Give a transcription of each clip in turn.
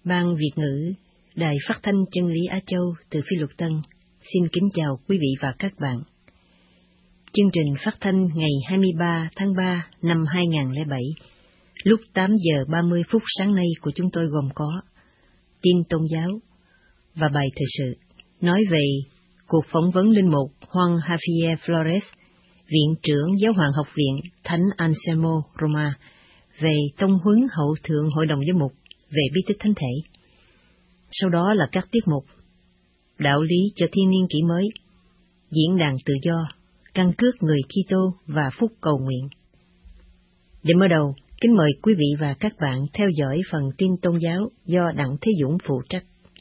Ban Việt ngữ, Đài Phát thanh Chân lý Á Châu từ Phi Luật Tân xin kính chào quý vị và các bạn. Chương trình phát thanh ngày 23 tháng 3 năm 2007, lúc 8 giờ 30 phút sáng nay của chúng tôi gồm có tin tôn giáo và bài thời sự, nói về cuộc phỏng vấn linh mục Juan Javier Flores, Viện trưởng Giáo hoàng Học viện Thánh Anselmo Roma, về tông huấn hậu thượng Hội đồng Giám mục về bí tích thánh thể. Sau đó là các tiết mục đạo lý cho thiên niên kỷ mới, diễn đàn tự do, căn cước người Kitô và phúc cầu nguyện. Để mở đầu, kính mời quý vị và các bạn theo dõi phần tin tôn giáo do Đặng Thế Dũng phụ trách.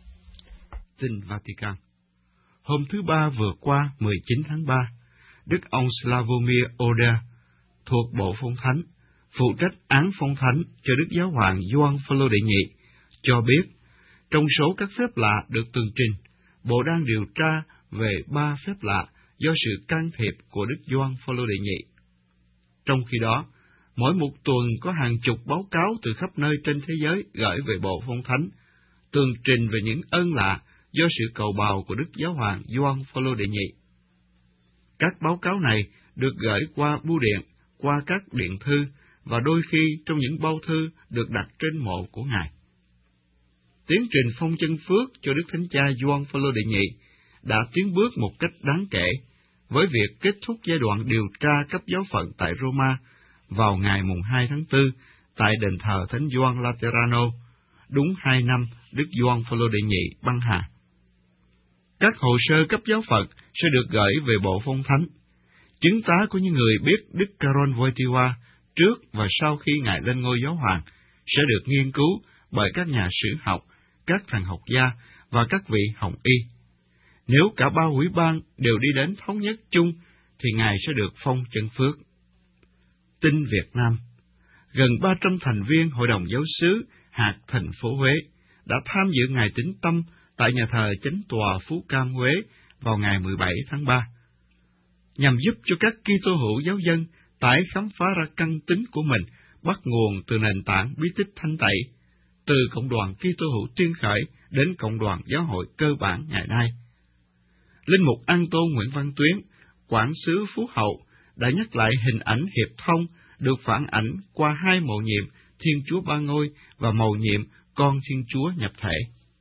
Tin Vatican. Hôm thứ Ba vừa qua, 19 tháng 3, Đức ông Slavomir Oder, thuộc Bộ Phong Thánh, phụ trách án phong thánh cho Đức Giáo hoàng Gioan Phaolô đệ nhị, cho biết, trong số các phép lạ được tường trình, Bộ đang điều tra về 3 phép lạ do sự can thiệp của Đức Gioan Phaolô đệ nhị. Trong khi đó, mỗi một tuần có hàng chục báo cáo từ khắp nơi trên thế giới gửi về Bộ Phong Thánh, tường trình về những ơn lạ do sự cầu bào của Đức Giáo hoàng Gioan Phaolô đệ nhị. Các báo cáo này được gửi qua bưu điện, qua các điện thư và đôi khi trong những bao thư được đặt trên mộ của Ngài. Tiến trình phong chân phước cho Đức Thánh Cha Gioan Phaolô đệ nhị đã tiến bước một cách đáng kể với việc kết thúc giai đoạn điều tra cấp giáo phận tại Roma vào ngày mùng 2 tháng 4 tại đền thờ Thánh Gioan Laterano, đúng 2 năm Đức Gioan Phaolô đệ nhị băng hà. Các hồ sơ cấp giáo phận sẽ được gửi về Bộ Phong Thánh. Chứng tá của những người biết Đức Karol Wojtyła trước và sau khi Ngài lên ngôi giáo hoàng sẽ được nghiên cứu bởi các nhà sử học, các thần học gia và các vị hồng y. Nếu cả ba ủy ban đều đi đến thống nhất chung, thì Ngài sẽ được phong chân phước. Tin Việt Nam. Gần 300 thành viên Hội đồng Giáo xứ hạt thành phố Huế đã tham dự ngày tĩnh tâm tại nhà thờ Chánh tòa Phú Cam Huế vào ngày 17 tháng 3, nhằm giúp cho các Kitô hữu giáo dân tái khám phá ra căn tính của mình bắt nguồn từ nền tảng bí tích thánh tẩy, từ cộng đoàn Kitô hữu tiên khởi đến cộng đoàn giáo hội cơ bản ngày nay. Linh mục An Tôn Nguyễn Văn Tuyến, quản xứ Phú Hậu, đã nhắc lại hình ảnh hiệp thông được phản ảnh qua 2 mầu nhiệm Thiên Chúa Ba Ngôi và mầu nhiệm Con Thiên Chúa nhập thể.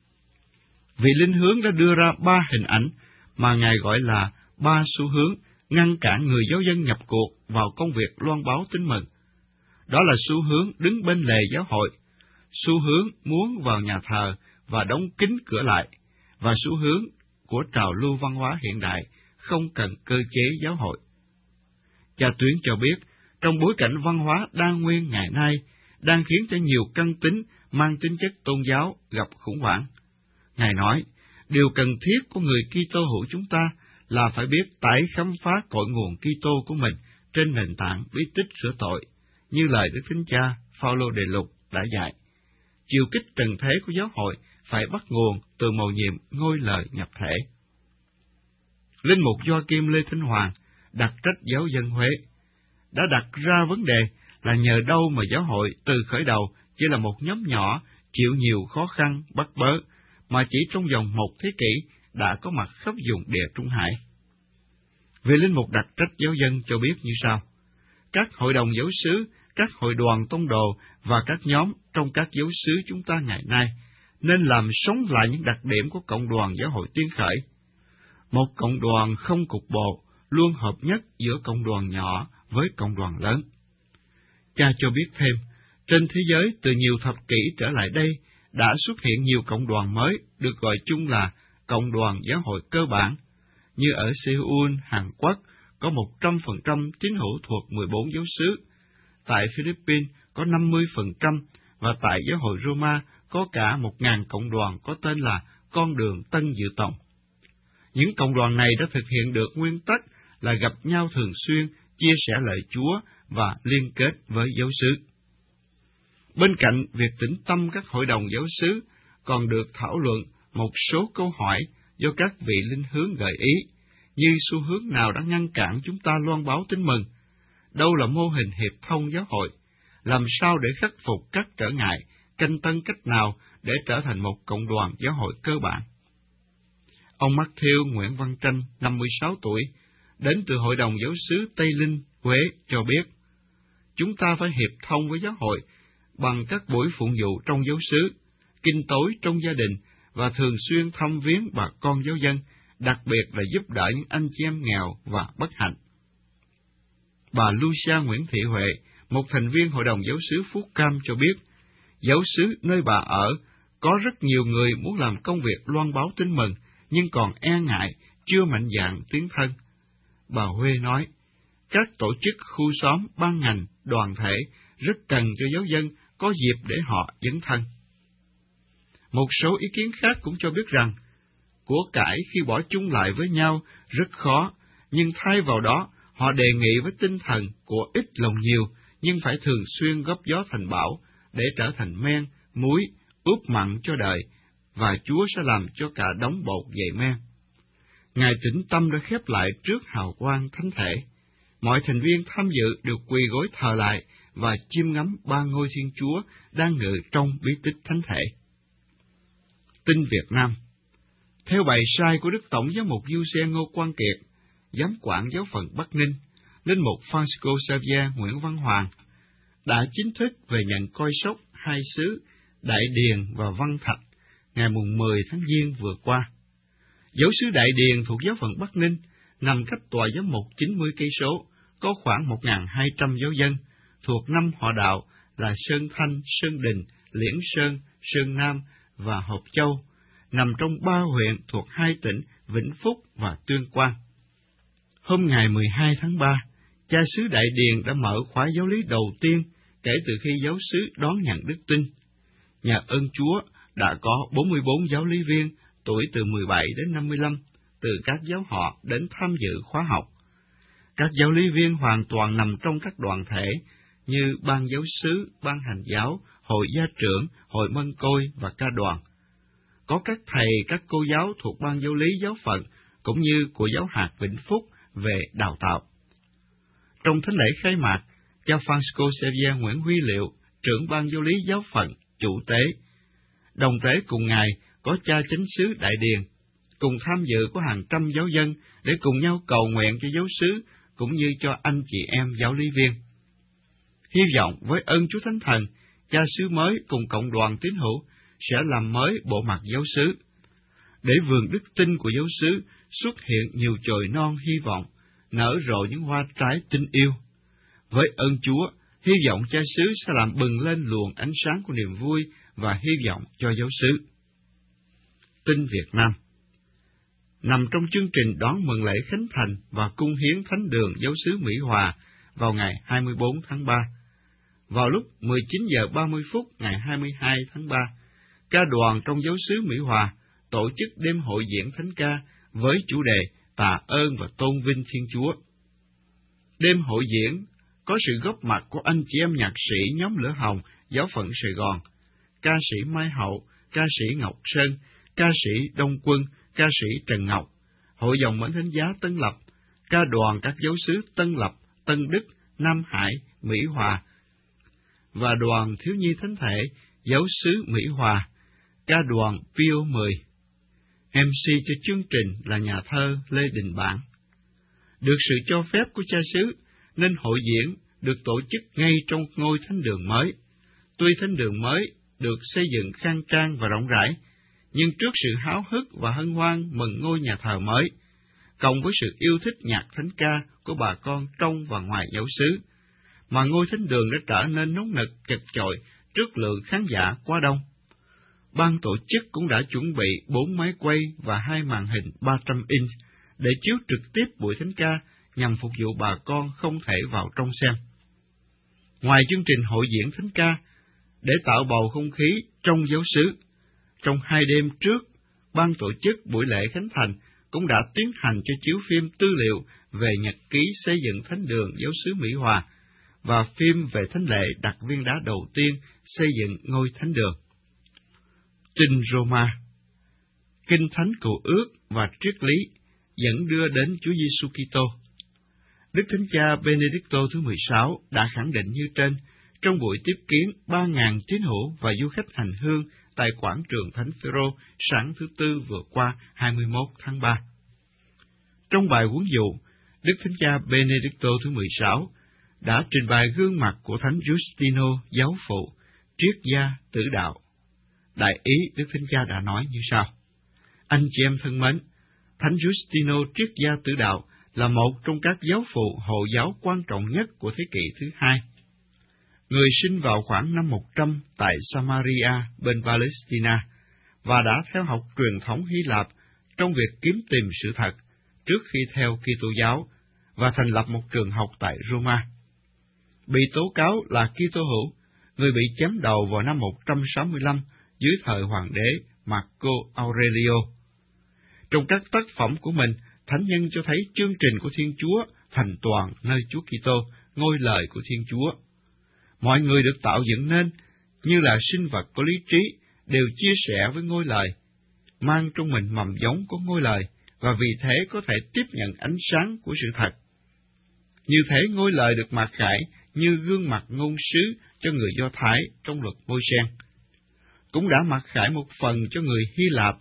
Vị linh hướng đã đưa ra 3 hình ảnh mà Ngài gọi là 3 xu hướng ngăn cản người giáo dân nhập cuộc vào công việc loan báo tin mừng. Đó là xu hướng đứng bên lề giáo hội, xu hướng muốn vào nhà thờ và đóng kín cửa lại, và xu hướng của trào lưu văn hóa hiện đại không cần cơ chế giáo hội. Cha Tuyến cho biết, trong bối cảnh văn hóa đa nguyên ngày nay đang khiến cho nhiều căn tính mang tính chất tôn giáo gặp khủng hoảng. Ngài nói, điều cần thiết của người Kitô hữu chúng ta là phải biết tái khám phá cội nguồn Kitô của mình trên nền tảng bí tích sửa tội, như lời Đức Thánh Cha Phaolô Đề Lục đã dạy. Chiều kích trần thế của giáo hội phải bắt nguồn từ mầu nhiệm ngôi lời nhập thể. Linh mục Gioachim Lê Thanh Hoàng, đặc trách giáo dân Huế, đã đặt ra vấn đề là nhờ đâu mà giáo hội từ khởi đầu chỉ là một nhóm nhỏ chịu nhiều khó khăn bắt bớ, mà chỉ trong vòng 1 thế kỷ đã có mặt khắp vùng Địa Trung Hải. Vị linh mục đặc trách giáo dân cho biết như sau: các hội đồng giáo xứ, các hội đoàn tông đồ và các nhóm trong các giáo xứ chúng ta ngày nay nên làm sống lại những đặc điểm của cộng đoàn giáo hội tiên khởi. Một cộng đoàn không cục bộ, luôn hợp nhất giữa cộng đoàn nhỏ với cộng đoàn lớn. Cha cho biết thêm, trên thế giới từ nhiều thập kỷ trở lại đây đã xuất hiện nhiều cộng đoàn mới được gọi chung là cộng đoàn giáo hội cơ bản, như ở Seoul, Hàn Quốc có 100% tín hữu thuộc 14 giáo xứ, tại Philippines có 50% và tại giáo hội Roma có cả 1.000 cộng đoàn có tên là Con đường Tân Dự Tòng. Những cộng đoàn này đã thực hiện được nguyên tắc là gặp nhau thường xuyên, chia sẻ lời Chúa và liên kết với giáo xứ. Bên cạnh việc tĩnh tâm các hội đồng giáo xứ, còn được thảo luận một số câu hỏi do các vị linh hướng gợi ý, như xu hướng nào đã ngăn cản chúng ta loan báo tin mừng, đâu là mô hình hiệp thông giáo hội, làm sao để khắc phục các trở ngại, canh tân cách nào để trở thành một cộng đoàn giáo hội cơ bản. Ông Matthew Nguyễn Văn Tranh, 56 tuổi, đến từ Hội đồng Giáo xứ Tây Linh, Huế, cho biết, chúng ta phải hiệp thông với giáo hội bằng các buổi phụng vụ trong giáo xứ, kinh tối trong gia đình và thường xuyên thăm viếng bà con giáo dân, đặc biệt là giúp đỡ những anh chị em nghèo và bất hạnh. Bà Lucia Nguyễn Thị Huệ, một thành viên Hội đồng Giáo xứ Phú Cam cho biết, giáo xứ nơi bà ở có rất nhiều người muốn làm công việc loan báo tin mừng, nhưng còn e ngại, chưa mạnh dạn tiến thân. Bà Huê nói, các tổ chức khu xóm, ban ngành, đoàn thể rất cần cho giáo dân có dịp để họ dấn thân. Một số ý kiến khác cũng cho biết rằng, của cải khi bỏ chung lại với nhau rất khó, nhưng thay vào đó, họ đề nghị với tinh thần của ít lòng nhiều, nhưng phải thường xuyên góp gió thành bão, để trở thành men, muối, ướp mặn cho đời, và Chúa sẽ làm cho cả đống bột dậy men. Ngài tĩnh tâm đã khép lại trước hào quang thánh thể. Mọi thành viên tham dự được quỳ gối thờ lại và chiêm ngắm ba ngôi Thiên Chúa đang ngự trong bí tích thánh thể. Tin Việt Nam. Theo bài sai của Đức Tổng giám mục Giuse Ngô Quang Kiệt, giám quản giáo phận Bắc Ninh, linh mục Francisco Xavier Nguyễn Văn Hoàng đã chính thức về nhận coi sóc hai xứ Đại Điền và Văn Thạch ngày 10 tháng Giêng vừa qua. Giáo xứ Đại Điền thuộc giáo phận Bắc Ninh nằm cách tòa giám mục 90 cây số, có khoảng 1.200 giáo dân, thuộc 5 họ đạo là Sơn Thanh, Sơn Đình, Liễn Sơn, Sơn Nam và Hợp Châu, nằm trong 3 huyện thuộc 2 tỉnh Vĩnh Phúc và Tuyên Quang. Hôm ngày 12 tháng 3, cha xứ Đại Điền đã mở khóa giáo lý đầu tiên kể từ khi giáo xứ đón nhận đức tin. Nhờ ơn Chúa, đã có 44 giáo lý viên tuổi từ 17 đến 55 từ các giáo họ đến tham dự khóa học. Các giáo lý viên hoàn toàn nằm trong các đoàn thể như ban giáo xứ, ban hành giáo, hội gia trưởng, hội mân côi và ca đoàn. Có các thầy, các cô giáo thuộc ban giáo lý giáo phận cũng như của giáo hạt Vĩnh Phúc về đào tạo. Trong thánh lễ khai mạc, cha Francisco Xavier Nguyễn Huy Liệu, trưởng ban giáo lý giáo phận, chủ tế. Đồng tế cùng Ngài có cha chánh xứ Đại Điền, cùng tham dự có hàng trăm giáo dân để cùng nhau cầu nguyện cho giáo xứ cũng như cho anh chị em giáo lý viên. Hy vọng với ơn Chúa Thánh Thần, cha xứ mới cùng cộng đoàn tín hữu sẽ làm mới bộ mặt giáo xứ, để vườn đức tin của giáo xứ xuất hiện nhiều chồi non hy vọng, nở rộ những hoa trái tình yêu. Với ơn Chúa, hy vọng cha xứ sẽ làm bừng lên luồng ánh sáng của niềm vui và hy vọng cho giáo xứ. Tin Việt Nam. Nằm trong chương trình đón mừng lễ khánh thành và cung hiến thánh đường giáo xứ Mỹ Hòa vào ngày 24 tháng 3. Vào lúc 19 giờ 30 phút ngày 22 tháng 3, ca đoàn trong giáo xứ Mỹ Hòa tổ chức đêm hội diễn thánh ca với chủ đề Tạ ơn và tôn vinh Thiên Chúa. Đêm hội diễn có sự góp mặt của anh chị em nhạc sĩ nhóm Lửa Hồng giáo phận Sài Gòn, ca sĩ Mai Hậu, ca sĩ Ngọc Sơn, ca sĩ Đông Quân, ca sĩ Trần Ngọc, Hội dòng Mến Thánh Giá Tân Lập, ca đoàn các giáo xứ Tân Lập, Tân Đức, Nam Hải, Mỹ Hòa, và đoàn thiếu nhi thánh thể giáo xứ Mỹ Hòa, ca đoàn Pio 10. MC cho chương trình là nhà thơ Lê Đình Bản. Được sự cho phép của cha xứ, nên hội diễn được tổ chức ngay trong ngôi thánh đường mới. Tuy thánh đường mới được xây dựng khang trang và rộng rãi, nhưng trước sự háo hức và hân hoan mừng ngôi nhà thờ mới, cộng với sự yêu thích nhạc thánh ca của bà con trong và ngoài giáo xứ, mà ngôi thánh đường đã trở nên nóng nực chật chội trước lượng khán giả quá đông. Ban tổ chức cũng đã chuẩn bị 4 máy quay và 2 màn hình 300 inch để chiếu trực tiếp buổi thánh ca nhằm phục vụ bà con không thể vào trong xem. Ngoài chương trình hội diễn thánh ca, để tạo bầu không khí trong giáo xứ, trong 2 đêm trước, ban tổ chức buổi lễ khánh thành cũng đã tiến hành cho chiếu phim tư liệu về nhật ký xây dựng thánh đường giáo xứ Mỹ Hòa và phim về thánh lễ đặt viên đá đầu tiên xây dựng ngôi thánh đường. Tin Roma. Kinh Thánh Cựu Ước và triết lý dẫn đưa đến Chúa Giêsu Kitô. Đức Thánh Cha Benedicto thứ 16 đã khẳng định như trên trong buổi tiếp kiến 3.000 tín hữu và du khách hành hương tại quảng trường Thánh Phêrô sáng thứ Tư vừa qua 21 tháng 3. Trong bài huấn dụ, Đức Thánh Cha Benedicto thứ 16 đã trình bày gương mặt của Thánh Giustino giáo phụ, triết gia tử đạo. Đại ý Đức Thánh Cha đã nói như sau: Anh chị em thân mến, Thánh Giustino triết gia tử đạo là một trong các giáo phụ hộ giáo quan trọng nhất của thế kỷ thứ 2. Người sinh vào khoảng năm 100 tại Samaria bên Palestine và đã theo học truyền thống Hy Lạp trong việc kiếm tìm sự thật trước khi theo Kitô giáo và thành lập một trường học tại Roma. Bị tố cáo là Kitô hữu, người bị chém đầu vào năm 165 dưới thời hoàng đế Marco Aurelio. Trong các tác phẩm của mình, thánh nhân cho thấy chương trình của Thiên Chúa thành toàn nơi Chúa Kitô, ngôi lời của Thiên Chúa. Mọi người được tạo dựng nên như là sinh vật có lý trí, đều chia sẻ với ngôi lời, mang trong mình mầm giống của ngôi lời, và vì thế có thể tiếp nhận ánh sáng của sự thật. Như thế ngôi lời được mặc khải như gương mặt ngôn sứ cho người Do Thái trong luật Môi-se, cũng đã mặc khải một phần cho người Hy Lạp,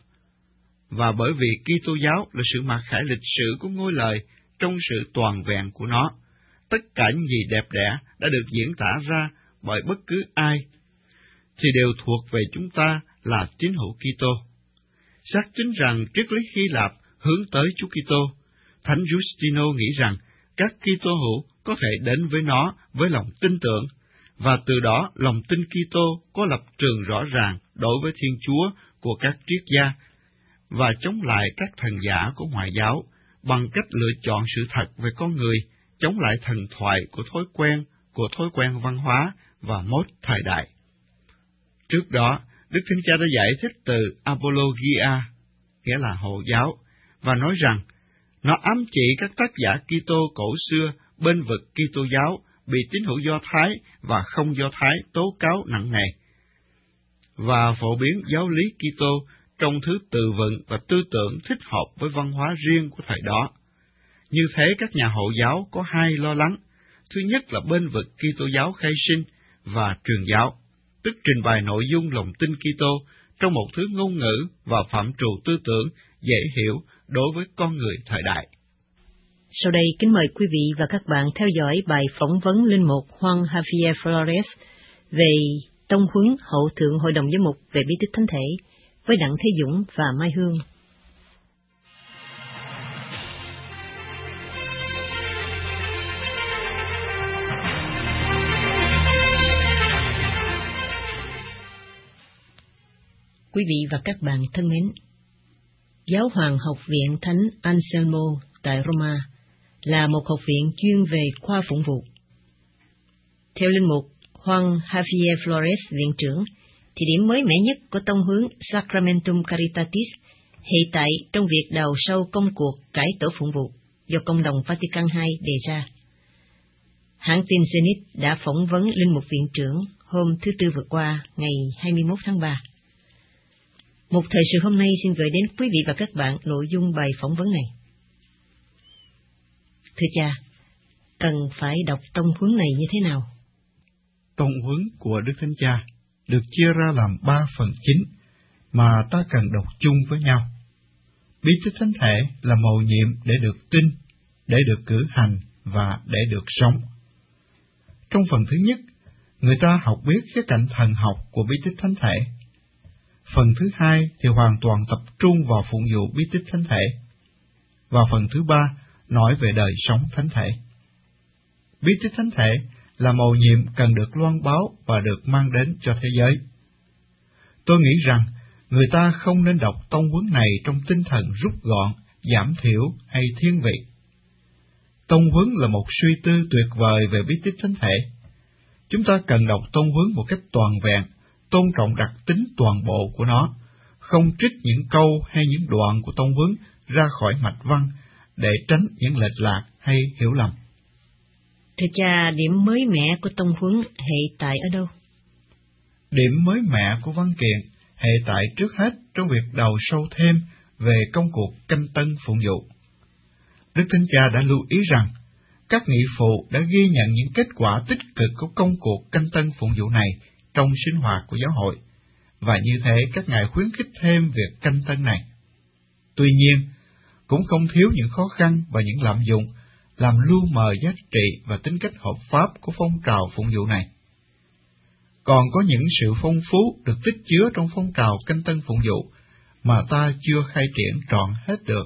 và bởi vì Kitô giáo là sự mặc khải lịch sử của ngôi lời trong sự toàn vẹn của nó, tất cả những gì đẹp đẽ đã được diễn tả ra bởi bất cứ ai, thì đều thuộc về chúng ta là tín hữu Kitô. Xác tín rằng triết lý Hy Lạp hướng tới Chúa Kitô, Thánh Giustino nghĩ rằng các Kitô hữu có thể đến với nó với lòng tin tưởng, và từ đó lòng tin Kitô có lập trường rõ ràng đối với Thiên Chúa của các triết gia, và chống lại các thần giả của ngoại giáo bằng cách lựa chọn sự thật về con người, chống lại thần thoại của thói quen văn hóa và mốt thời đại. Trước đó, Đức Thánh Cha đã giải thích từ apologia, nghĩa là hộ giáo, và nói rằng nó ám chỉ các tác giả Kitô cổ xưa bên vực Kitô giáo bị tín hữu Do Thái và không Do Thái tố cáo nặng nề, và phổ biến giáo lý Kitô trong thứ từ vựng và tư tưởng thích hợp với văn hóa riêng của thời đó. Như thế, các nhà hộ giáo có hai lo lắng. Thứ nhất là bên vực Kitô giáo khai sinh và truyền giáo, tức trình bày nội dung lòng tin Kitô trong một thứ ngôn ngữ và phạm trù tư tưởng dễ hiểu đối với con người thời đại. Sau đây, kính mời quý vị và các bạn theo dõi bài phỏng vấn linh mục Juan Javier Flores về tông huấn hậu thượng Hội đồng Giám mục về bí tích thánh thể với Đặng Thế Dũng và Mai Hương. Quý vị và các bạn thân mến, Giáo hoàng học viện Thánh Anselmo tại Roma là một học viện chuyên về khoa phụng vụ. Theo linh mục Juan Javier Flores, viện trưởng, thì điểm mới mẻ nhất của tông hướng Sacramentum Caritatis hiện tại trong việc đào sâu công cuộc cải tổ phụng vụ do Công đồng Vatican II đề ra. Hãng tin Zenit đã phỏng vấn linh mục viện trưởng hôm thứ Tư vừa qua, ngày 21 tháng 3. Một thời sự hôm nay xin gửi đến quý vị và các bạn nội dung bài phỏng vấn này. Thưa cha, cần phải đọc tông huấn này như thế nào? Tông huấn của Đức Thánh Cha được chia ra làm 3 phần chính mà ta cần đọc chung với nhau. Bí tích thánh thể là mầu nhiệm để được tin, để được cử hành và để được sống. Trong phần thứ nhất, người ta học biết khía cạnh thần học của bí tích thánh thể. Phần thứ hai thì hoàn toàn tập trung vào phụng vụ bí tích thánh thể. Và phần thứ ba nói về đời sống thánh thể. Bí tích thánh thể là mầu nhiệm cần được loan báo và được mang đến cho thế giới. Tôi nghĩ rằng người ta không nên đọc tông huấn này trong tinh thần rút gọn, giảm thiểu hay thiên vị. Tông huấn là một suy tư tuyệt vời về bí tích thánh thể. Chúng ta cần đọc tông huấn một cách toàn vẹn, tôn trọng đặc tính toàn bộ của nó, không trích những câu hay những đoạn của tông huấn ra khỏi mạch văn để tránh những lệch lạc hay hiểu lầm. Thưa cha, điểm mới mẻ của tông huấn hệ tại ở đâu? Điểm mới mẻ của văn kiện hệ tại trước hết trong việc đào sâu thêm về công cuộc canh tân phụng vụ. Đức Thánh Cha đã lưu ý rằng các nghị phụ đã ghi nhận những kết quả tích cực của công cuộc canh tân phụng vụ này trong sinh hoạt của giáo hội, và như thế các ngài khuyến khích thêm việc canh tân này. Tuy nhiên, cũng không thiếu những khó khăn và những lạm dụng làm lu mờ giá trị và tính cách hợp pháp của phong trào phụng vụ này. Còn có những sự phong phú được tích chứa trong phong trào canh tân phụng vụ mà ta chưa khai triển trọn hết được.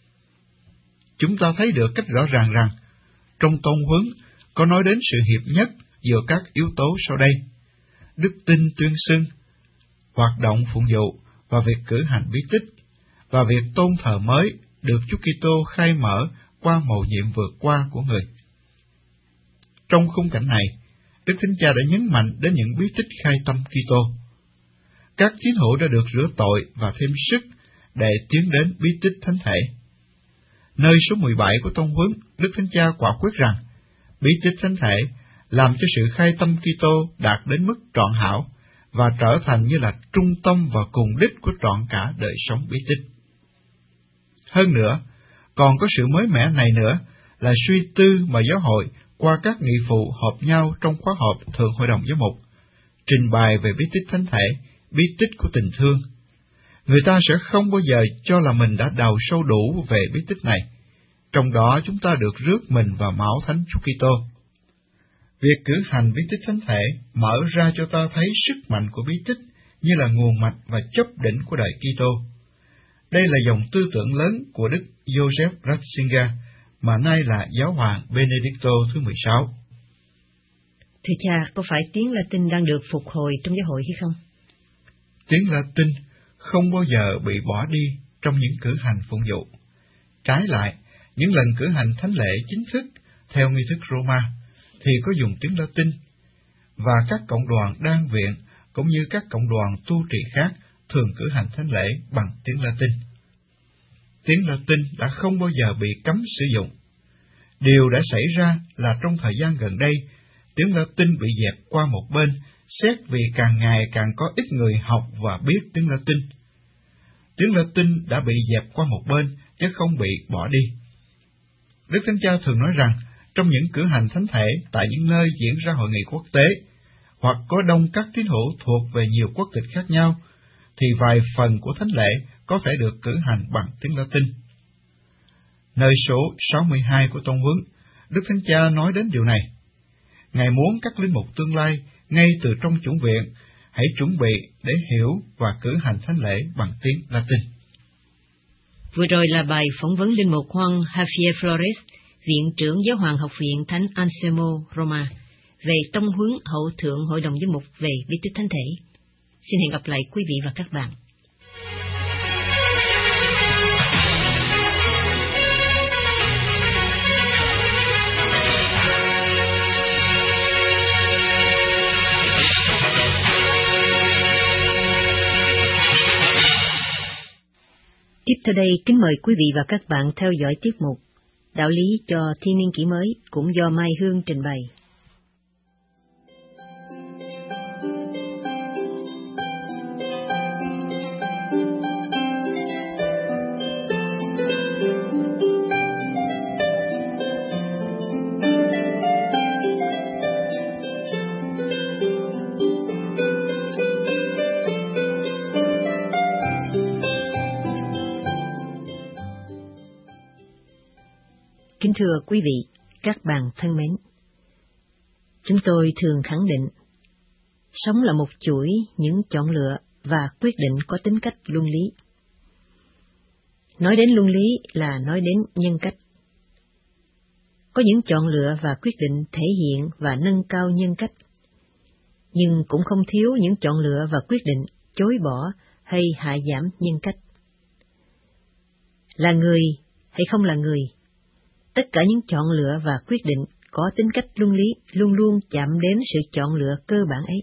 Chúng ta thấy được cách rõ ràng rằng, trong tông huấn có nói đến sự hiệp nhất giữa các yếu tố sau đây: đức tin tuyên xưng, hoạt động phụng vụ và việc cử hành bí tích, và việc tôn thờ mới được Chúa Kitô khai mở qua mầu nhiệm vượt qua của người. Trong khung cảnh này, Đức Thánh Cha đã nhấn mạnh đến những bí tích khai tâm Kitô. Các tín hữu đã được rửa tội và thêm sức để tiến đến bí tích thánh thể. Nơi số 17 của tông huấn, Đức Thánh Cha quả quyết rằng bí tích thánh thể làm cho sự khai tâm Kitô đạt đến mức trọn hảo và trở thành như là trung tâm và cùng đích của trọn cả đời sống bí tích. Hơn nữa, còn có sự mới mẻ này nữa là suy tư mà giáo hội qua các nghị phụ họp nhau trong khóa họp Thượng Hội đồng Giám mục, trình bày về bí tích thánh thể, bí tích của tình thương. Người ta sẽ không bao giờ cho là mình đã đào sâu đủ về bí tích này, trong đó chúng ta được rước mình vào máu Thánh Chúa Kitô. Việc cử hành bí tích thánh thể mở ra cho ta thấy sức mạnh của bí tích như là nguồn mạch và chấp đỉnh của đời Kitô. Đây là dòng tư tưởng lớn của Đức Joseph Ratzinger, mà nay là Giáo hoàng Benedicto thứ 16. Thưa cha, có phải tiếng Latin đang được phục hồi trong giáo hội hay không? Tiếng Latin không bao giờ bị bỏ đi trong những cử hành phụng vụ. Trái lại, những lần cử hành thánh lễ chính thức theo nghi thức Roma thì có dùng tiếng Latin, và các cộng đoàn đan viện cũng như các cộng đoàn tu trì khác thường cử hành thánh lễ bằng tiếng Latin. Tiếng Latin đã không bao giờ bị cấm sử dụng. Điều đã xảy ra là trong thời gian gần đây, tiếng Latin bị dẹp qua một bên, xét vì càng ngày càng có ít người học và biết tiếng Latin. Tiếng Latin đã bị dẹp qua một bên, chứ không bị bỏ đi. Đức Thánh Cha thường nói rằng, trong những cử hành thánh thể tại những nơi diễn ra hội nghị quốc tế, hoặc có đông các tín hữu thuộc về nhiều quốc tịch khác nhau, thì vài phần của thánh lễ có thể được cử hành bằng tiếng Latin. Nơi số 62 của tông huấn, Đức Thánh Cha nói đến điều này. Ngài muốn các linh mục tương lai, ngay từ trong chủng viện, hãy chuẩn bị để hiểu và cử hành thánh lễ bằng tiếng Latin. Vừa rồi là bài phỏng vấn linh mục Juan Javier Flores, Viện trưởng Giáo hoàng Học viện Thánh Anselmo Roma, về tông huấn hậu thượng Hội đồng Giám mục về bí tích thánh thể. Xin hẹn gặp lại quý vị và các bạn. Tiếp theo đây, kính mời quý vị và các bạn theo dõi tiết mục Đạo lý cho thiên niên kỷ mới, cũng do Mai Hương trình bày. Kính thưa quý vị, các bạn thân mến, chúng tôi thường khẳng định, sống là một chuỗi những chọn lựa và quyết định có tính cách luân lý. Nói đến luân lý là nói đến nhân cách. Có những chọn lựa và quyết định thể hiện và nâng cao nhân cách, nhưng cũng không thiếu những chọn lựa và quyết định chối bỏ hay hạ giảm nhân cách. Là người hay không là người, tất cả những chọn lựa và quyết định có tính cách luân lý luôn luôn chạm đến sự chọn lựa cơ bản ấy.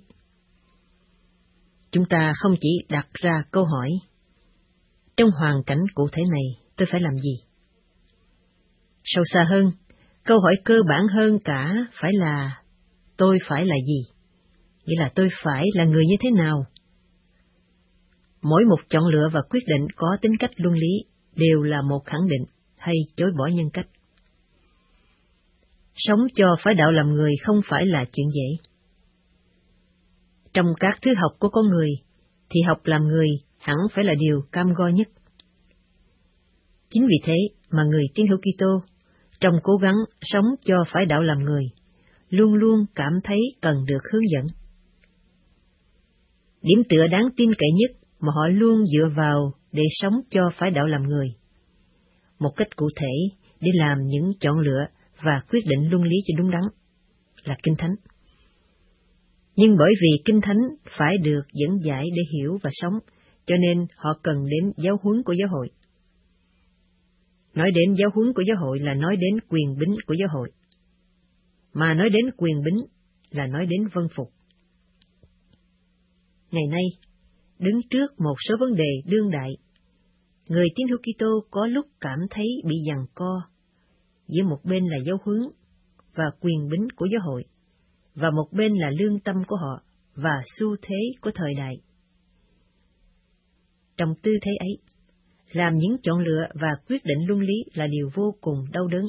Chúng ta không chỉ đặt ra câu hỏi, trong hoàn cảnh cụ thể này tôi phải làm gì? Sâu xa hơn, câu hỏi cơ bản hơn cả phải là tôi phải là gì? Nghĩa là tôi phải là người như thế nào? Mỗi một chọn lựa và quyết định có tính cách luân lý đều là một khẳng định hay chối bỏ nhân cách. Sống cho phái đạo làm người không phải là chuyện dễ. Trong các thứ học của con người, thì học làm người hẳn phải là điều cam go nhất. Chính vì thế mà người tín hữu Kitô, trong cố gắng sống cho phái đạo làm người, luôn luôn cảm thấy cần được hướng dẫn. Điểm tựa đáng tin cậy nhất mà họ luôn dựa vào để sống cho phái đạo làm người, một cách cụ thể để làm những chọn lựa và quyết định luân lý cho đúng đắn, là Kinh Thánh. Nhưng bởi vì Kinh Thánh phải được dẫn giải để hiểu và sống, cho nên họ cần đến giáo huấn của giáo hội. Nói đến giáo huấn của giáo hội là nói đến quyền bính của giáo hội, mà nói đến quyền bính là nói đến vâng phục. Ngày nay, đứng trước một số vấn đề đương đại, người tín hữu Kitô có lúc cảm thấy bị giằng co giữa một bên là giáo huấn và quyền bính của giáo hội, và một bên là lương tâm của họ và xu thế của thời đại. Trong tư thế ấy, làm những chọn lựa và quyết định luân lý là điều vô cùng đau đớn.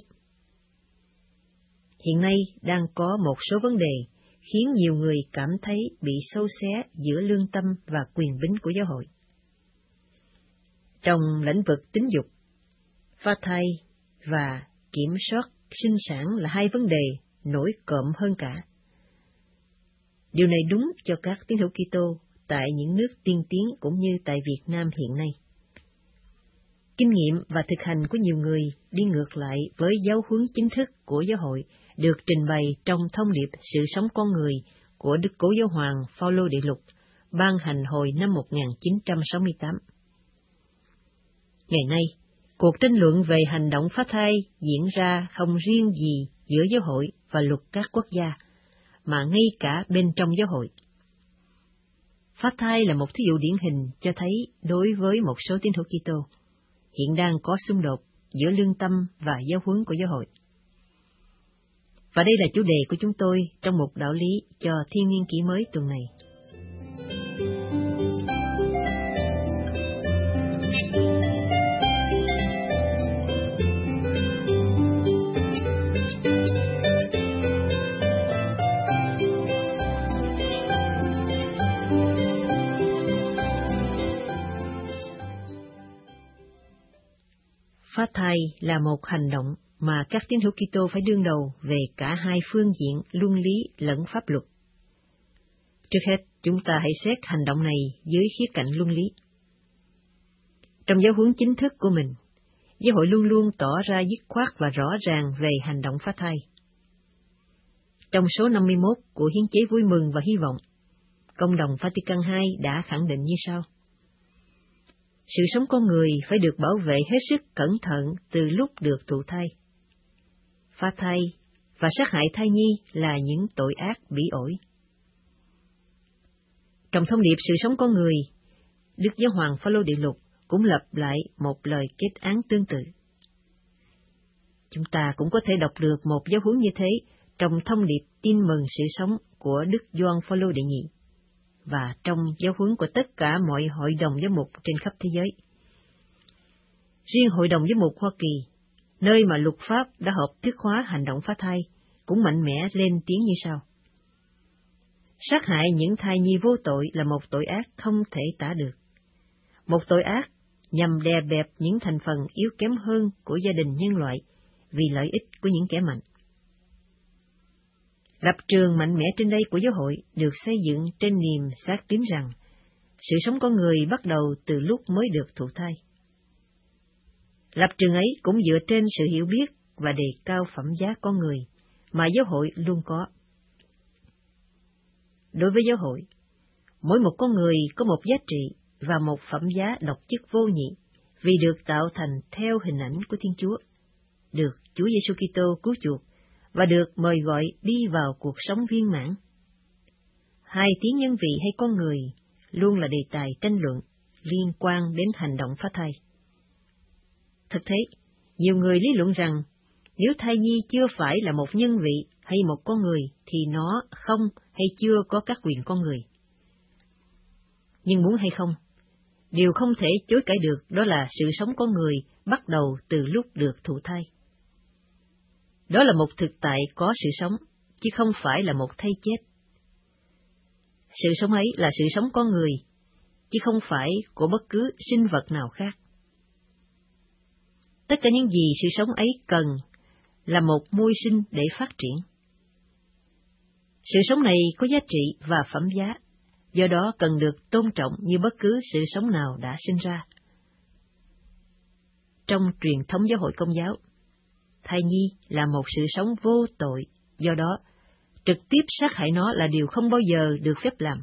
Hiện nay đang có một số vấn đề khiến nhiều người cảm thấy bị xâu xé giữa lương tâm và quyền bính của giáo hội. Trong lĩnh vực tín dục, phá thai và kiểm soát sinh sản là hai vấn đề nổi cộm hơn cả. Điều này đúng cho các tín hữu Kitô tại những nước tiên tiến cũng như tại Việt Nam hiện nay. Kinh nghiệm và thực hành của nhiều người đi ngược lại với giáo huấn chính thức của giáo hội được trình bày trong thông điệp sự sống con người của Đức Cố Giáo Hoàng Phaolô Đệ Lục, ban hành hồi năm 1968. Ngày nay, cuộc tranh luận về hành động phá thai diễn ra không riêng gì giữa giáo hội và luật các quốc gia, mà ngay cả bên trong giáo hội. Phá thai là một thí dụ điển hình cho thấy đối với một số tín hữu Kitô, hiện đang có xung đột giữa lương tâm và giáo huấn của giáo hội. Và đây là chủ đề của chúng tôi trong mục đạo lý cho Thiên Niên Kỷ Mới tuần này. Phá thai là một hành động mà các tín hữu Kitô phải đương đầu về cả hai phương diện luân lý lẫn pháp luật. Trước hết, chúng ta hãy xét hành động này dưới khía cạnh luân lý. Trong giáo huấn chính thức của mình, giáo hội luôn luôn tỏ ra dứt khoát và rõ ràng về hành động phá thai. Trong số 51 của Hiến chế Vui Mừng và Hy Vọng, Công đồng Vatican II đã khẳng định như sau: sự sống con người phải được bảo vệ hết sức cẩn thận từ lúc được thụ thai. Phá thai và sát hại thai nhi là những tội ác bỉ ổi. Trong thông điệp sự sống con người, Đức Giáo hoàng Phaolô Đệ Lục cũng lặp lại một lời kết án tương tự. Chúng ta cũng có thể đọc được một giáo huấn như thế trong thông điệp tin mừng sự sống của Đức Gioan Phaolô Đệ Nhị và trong giáo huấn của tất cả mọi hội đồng giám mục trên khắp thế giới. Riêng Hội đồng Giám mục Hoa Kỳ, nơi mà luật pháp đã hợp thức hóa hành động phá thai, cũng mạnh mẽ lên tiếng như sau: sát hại những thai nhi vô tội là một tội ác không thể tả được, một tội ác nhằm đè bẹp những thành phần yếu kém hơn của gia đình nhân loại vì lợi ích của những kẻ mạnh. Lập trường mạnh mẽ trên đây của giáo hội được xây dựng trên niềm xác tín rằng sự sống con người bắt đầu từ lúc mới được thụ thai. Lập trường ấy cũng dựa trên sự hiểu biết và đề cao phẩm giá con người mà giáo hội luôn có. Đối với giáo hội, mỗi một con người có một giá trị và một phẩm giá độc chất vô nhị vì được tạo thành theo hình ảnh của Thiên Chúa, được Chúa Giêsu Kitô cứu chuộc và được mời gọi đi vào cuộc sống viên mãn. Hai tiếng nhân vị hay con người luôn là đề tài tranh luận liên quan đến hành động phá thai. Thực thế, nhiều người lý luận rằng nếu thai nhi chưa phải là một nhân vị hay một con người thì nó không hay chưa có các quyền con người. Nhưng muốn hay không, điều không thể chối cãi được đó là sự sống con người bắt đầu từ lúc được thụ thai. Đó là một thực tại có sự sống, chứ không phải là một thây chết. Sự sống ấy là sự sống con người, chứ không phải của bất cứ sinh vật nào khác. Tất cả những gì sự sống ấy cần là một môi sinh để phát triển. Sự sống này có giá trị và phẩm giá, do đó cần được tôn trọng như bất cứ sự sống nào đã sinh ra. Trong truyền thống giáo hội Công giáo, thai nhi là một sự sống vô tội, do đó trực tiếp sát hại nó là điều không bao giờ được phép làm.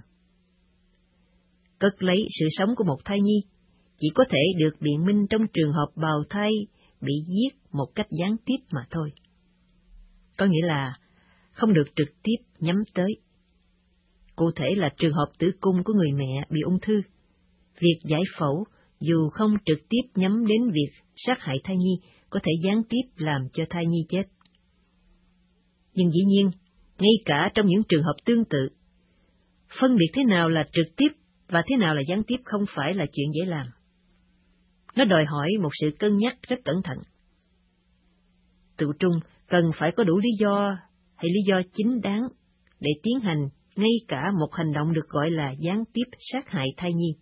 Cất lấy sự sống của một thai nhi chỉ có thể được biện minh trong trường hợp bào thai bị giết một cách gián tiếp mà thôi. Có nghĩa là không được trực tiếp nhắm tới. Cụ thể là trường hợp tử cung của người mẹ bị ung thư. Việc giải phẫu dù không trực tiếp nhắm đến việc sát hại thai nhi có thể gián tiếp làm cho thai nhi chết. Nhưng dĩ nhiên, ngay cả trong những trường hợp tương tự, phân biệt thế nào là trực tiếp và thế nào là gián tiếp không phải là chuyện dễ làm. Nó đòi hỏi một sự cân nhắc rất cẩn thận. Tự trung cần phải có đủ lý do hay lý do chính đáng để tiến hành ngay cả một hành động được gọi là gián tiếp sát hại thai nhi.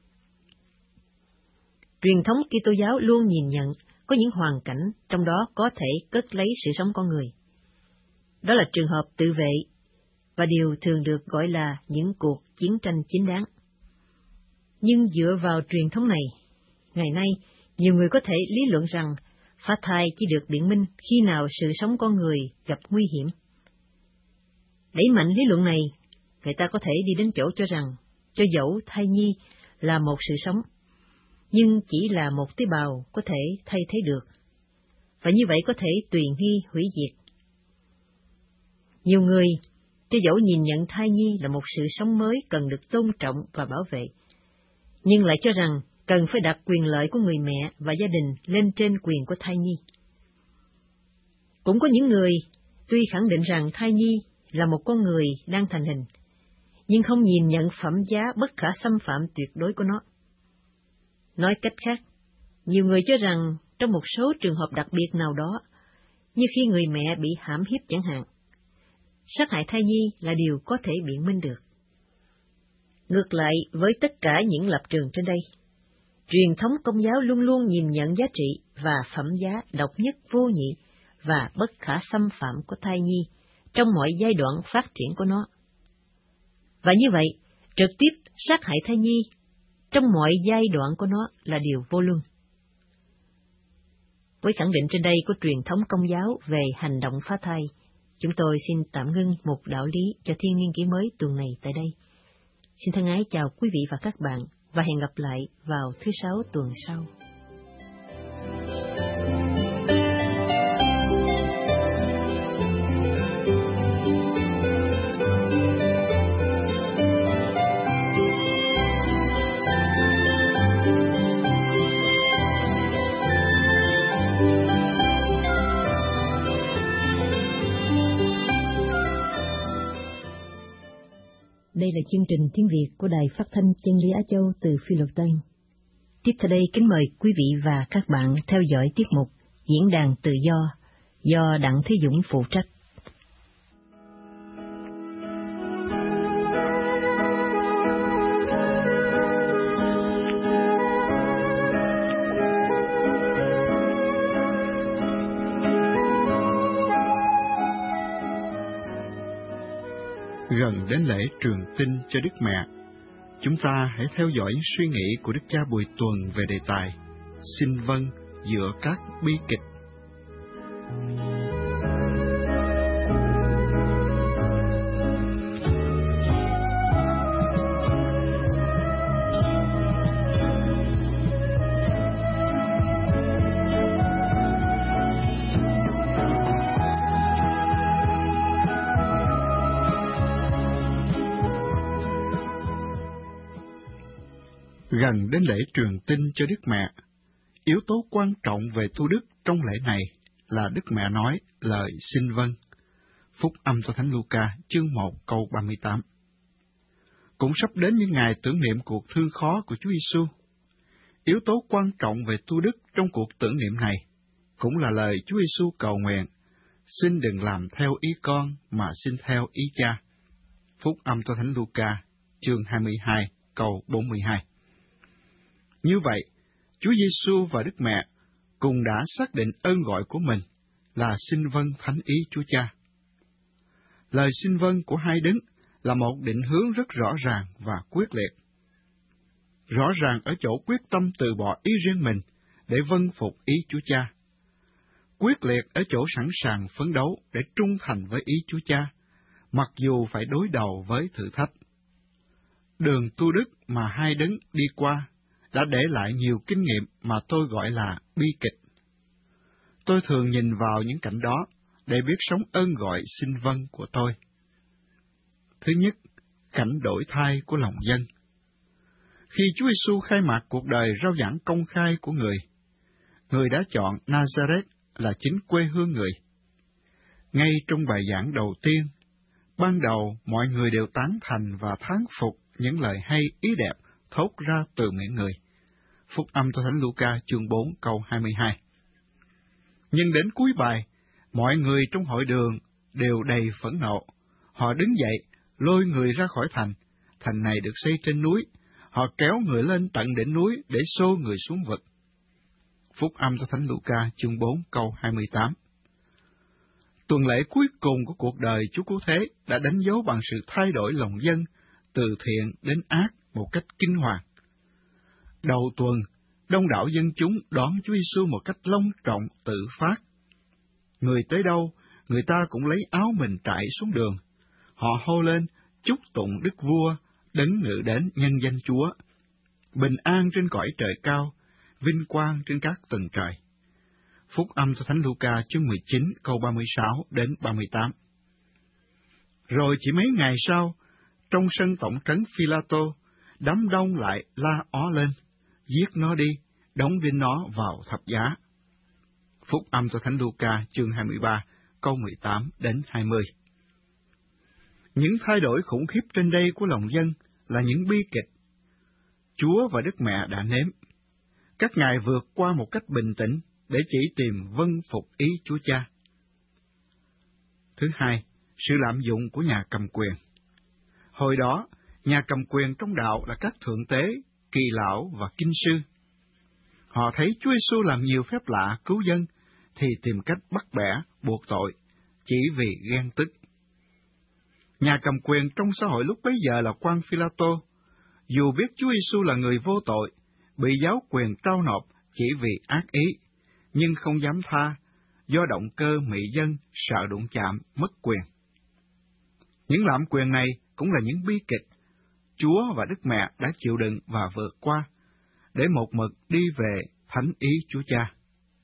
Truyền thống Kitô giáo luôn nhìn nhận có những hoàn cảnh trong đó có thể cất lấy sự sống con người. Đó là trường hợp tự vệ, và điều thường được gọi là những cuộc chiến tranh chính đáng. Nhưng dựa vào truyền thống này, ngày nay, nhiều người có thể lý luận rằng phá thai chỉ được biện minh khi nào sự sống con người gặp nguy hiểm. Đẩy mạnh lý luận này, người ta có thể đi đến chỗ cho rằng, cho dẫu thai nhi là một sự sống, nhưng chỉ là một tế bào có thể thay thế được, và như vậy có thể tùy nghi hủy diệt. Nhiều người, cho dẫu nhìn nhận thai nhi là một sự sống mới cần được tôn trọng và bảo vệ, nhưng lại cho rằng cần phải đặt quyền lợi của người mẹ và gia đình lên trên quyền của thai nhi. Cũng có những người tuy khẳng định rằng thai nhi là một con người đang thành hình, nhưng không nhìn nhận phẩm giá bất khả xâm phạm tuyệt đối của nó. Nói cách khác, nhiều người cho rằng trong một số trường hợp đặc biệt nào đó, như khi người mẹ bị hãm hiếp chẳng hạn, sát hại thai nhi là điều có thể biện minh được. Ngược lại với tất cả những lập trường trên đây, truyền thống Công giáo luôn luôn nhìn nhận giá trị và phẩm giá độc nhất vô nhị và bất khả xâm phạm của thai nhi trong mọi giai đoạn phát triển của nó. Và như vậy, trực tiếp sát hại thai nhi trong mọi giai đoạn của nó là điều vô luân. Với khẳng định trên đây của truyền thống Công giáo về hành động phá thai, chúng tôi xin tạm ngưng một đạo lý cho Thiên Niên Kỷ Mới tuần này tại đây. Xin thân ái chào quý vị và các bạn, và hẹn gặp lại vào thứ Sáu tuần sau. Đây là chương trình tiếng Việt của Đài Phát thanh Chân lý Á Châu từ Phi Luật Tân. Tiếp theo đây kính mời quý vị và các bạn theo dõi tiết mục Diễn đàn Tự do Đặng Thế Dũng phụ trách. Gần đến lễ trường tin cho Đức Mẹ, chúng ta hãy theo dõi suy nghĩ của Đức Cha Bùi Tuần về đề tài Xin vâng giữa các bi kịch. Gần đến lễ truyền tin cho Đức Mẹ, yếu tố quan trọng về tu đức trong lễ này là Đức Mẹ nói lời xin vâng. Phúc âm cho Thánh Luca, chương 1, câu 38. Cũng sắp đến những ngày tưởng niệm cuộc thương khó của Chúa Giêsu. Yếu tố quan trọng về tu đức trong cuộc tưởng niệm này cũng là lời Chúa Giêsu cầu nguyện: xin đừng làm theo ý con, mà xin theo ý Cha. Phúc âm theo Thánh Luca, chương 22, câu 42. Như vậy, Chúa Giêsu và Đức Mẹ cùng đã xác định ơn gọi của mình là xin vâng thánh ý Chúa Cha. Lời xin vâng của hai đấng là một định hướng rất rõ ràng và quyết liệt. Rõ ràng ở chỗ quyết tâm từ bỏ ý riêng mình để vâng phục ý Chúa Cha. Quyết liệt ở chỗ sẵn sàng phấn đấu để trung thành với ý Chúa Cha, mặc dù phải đối đầu với thử thách. Đường tu đức mà hai đấng đi qua đã để lại nhiều kinh nghiệm mà tôi gọi là bi kịch. Tôi thường nhìn vào những cảnh đó để biết sống ơn gọi xin vâng của tôi. Thứ nhất, cảnh đổi thay của lòng dân. Khi Chúa Giêsu khai mạc cuộc đời rao giảng công khai của Người đã chọn Nazareth là chính quê hương Người. Ngay trong bài giảng đầu tiên, ban đầu mọi người đều tán thành và thán phục những lời hay ý đẹp thốt ra từ miệng Người. Phúc âm theo Thánh Luca chương 4 câu 22. Nhưng đến cuối bài, mọi người trong hội đường đều đầy phẫn nộ. Họ đứng dậy, lôi Người ra khỏi thành. Thành này được xây trên núi. Họ kéo Người lên tận đỉnh núi để xô Người xuống vực. Phúc âm theo Thánh Luca chương 4 câu 28. Tuần lễ cuối cùng của cuộc đời Chúa Cứu Thế đã đánh dấu bằng sự thay đổi lòng dân từ thiện đến ác một cách kinh hoàng. Đầu tuần, đông đảo dân chúng đón Chúa Giêsu một cách long trọng tự phát. Người tới đâu, người ta cũng lấy áo mình trải xuống đường. Họ hô lên, chúc tụng Đức Vua, đấng ngự đến nhân danh Chúa. Bình an trên cõi trời cao, vinh quang trên các tầng trời. Phúc âm theo Thánh Luca chương 19 câu 36 đến 38. Rồi chỉ mấy ngày sau, trong sân tổng trấn Phi-la-tô, đám đông lại la ó lên, giết nó đi, đóng đinh nó vào thập giá. Phúc âm theo Thánh Luca chương 23 câu 18 đến 20. Những thay đổi khủng khiếp trên đây của lòng dân là những bi kịch Chúa và Đức Mẹ đã nếm. Các ngài vượt qua một cách bình tĩnh để chỉ tìm vâng phục ý Chúa Cha. Thứ hai, sự lạm dụng của nhà cầm quyền. Hồi đó, nhà cầm quyền trong đạo là các thượng tế, kỳ lão và kinh sư. Họ thấy Chúa Giêsu làm nhiều phép lạ cứu dân, thì tìm cách bắt bẻ, buộc tội, chỉ vì ghen tức. Nhà cầm quyền trong xã hội lúc bấy giờ là quan Phi-la-tô. Dù biết Chúa Giêsu là người vô tội, bị giáo quyền trao nộp chỉ vì ác ý, nhưng không dám tha, do động cơ mị dân, sợ đụng chạm, mất quyền. Những lạm quyền này cũng là những bi kịch Chúa và Đức Mẹ đã chịu đựng và vượt qua, để một mực đi về thánh ý Chúa Cha.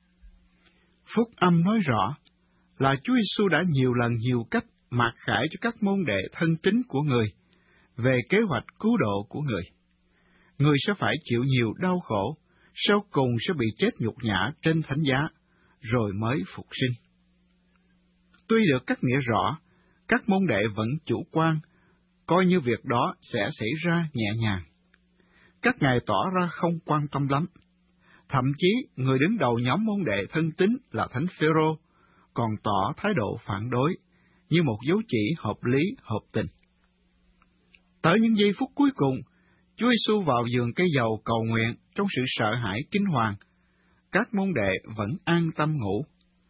Phúc âm nói rõ là Chúa Giêsu đã nhiều lần nhiều cách mặc khải cho các môn đệ thân tín của Người về kế hoạch cứu độ của Người. Người sẽ phải chịu nhiều đau khổ, sau cùng sẽ bị chết nhục nhã trên thánh giá, rồi mới phục sinh. Tuy được cắt nghĩa rõ, các môn đệ vẫn chủ quan, coi như việc đó sẽ xảy ra nhẹ nhàng. Các ngài tỏ ra không quan tâm lắm. Thậm chí, người đứng đầu nhóm môn đệ thân tín là Thánh Phêrô còn tỏ thái độ phản đối, như một dấu chỉ hợp lý, hợp tình. Tới những giây phút cuối cùng, Chúa Giêsu vào vườn cây dầu cầu nguyện trong sự sợ hãi kinh hoàng. Các môn đệ vẫn an tâm ngủ.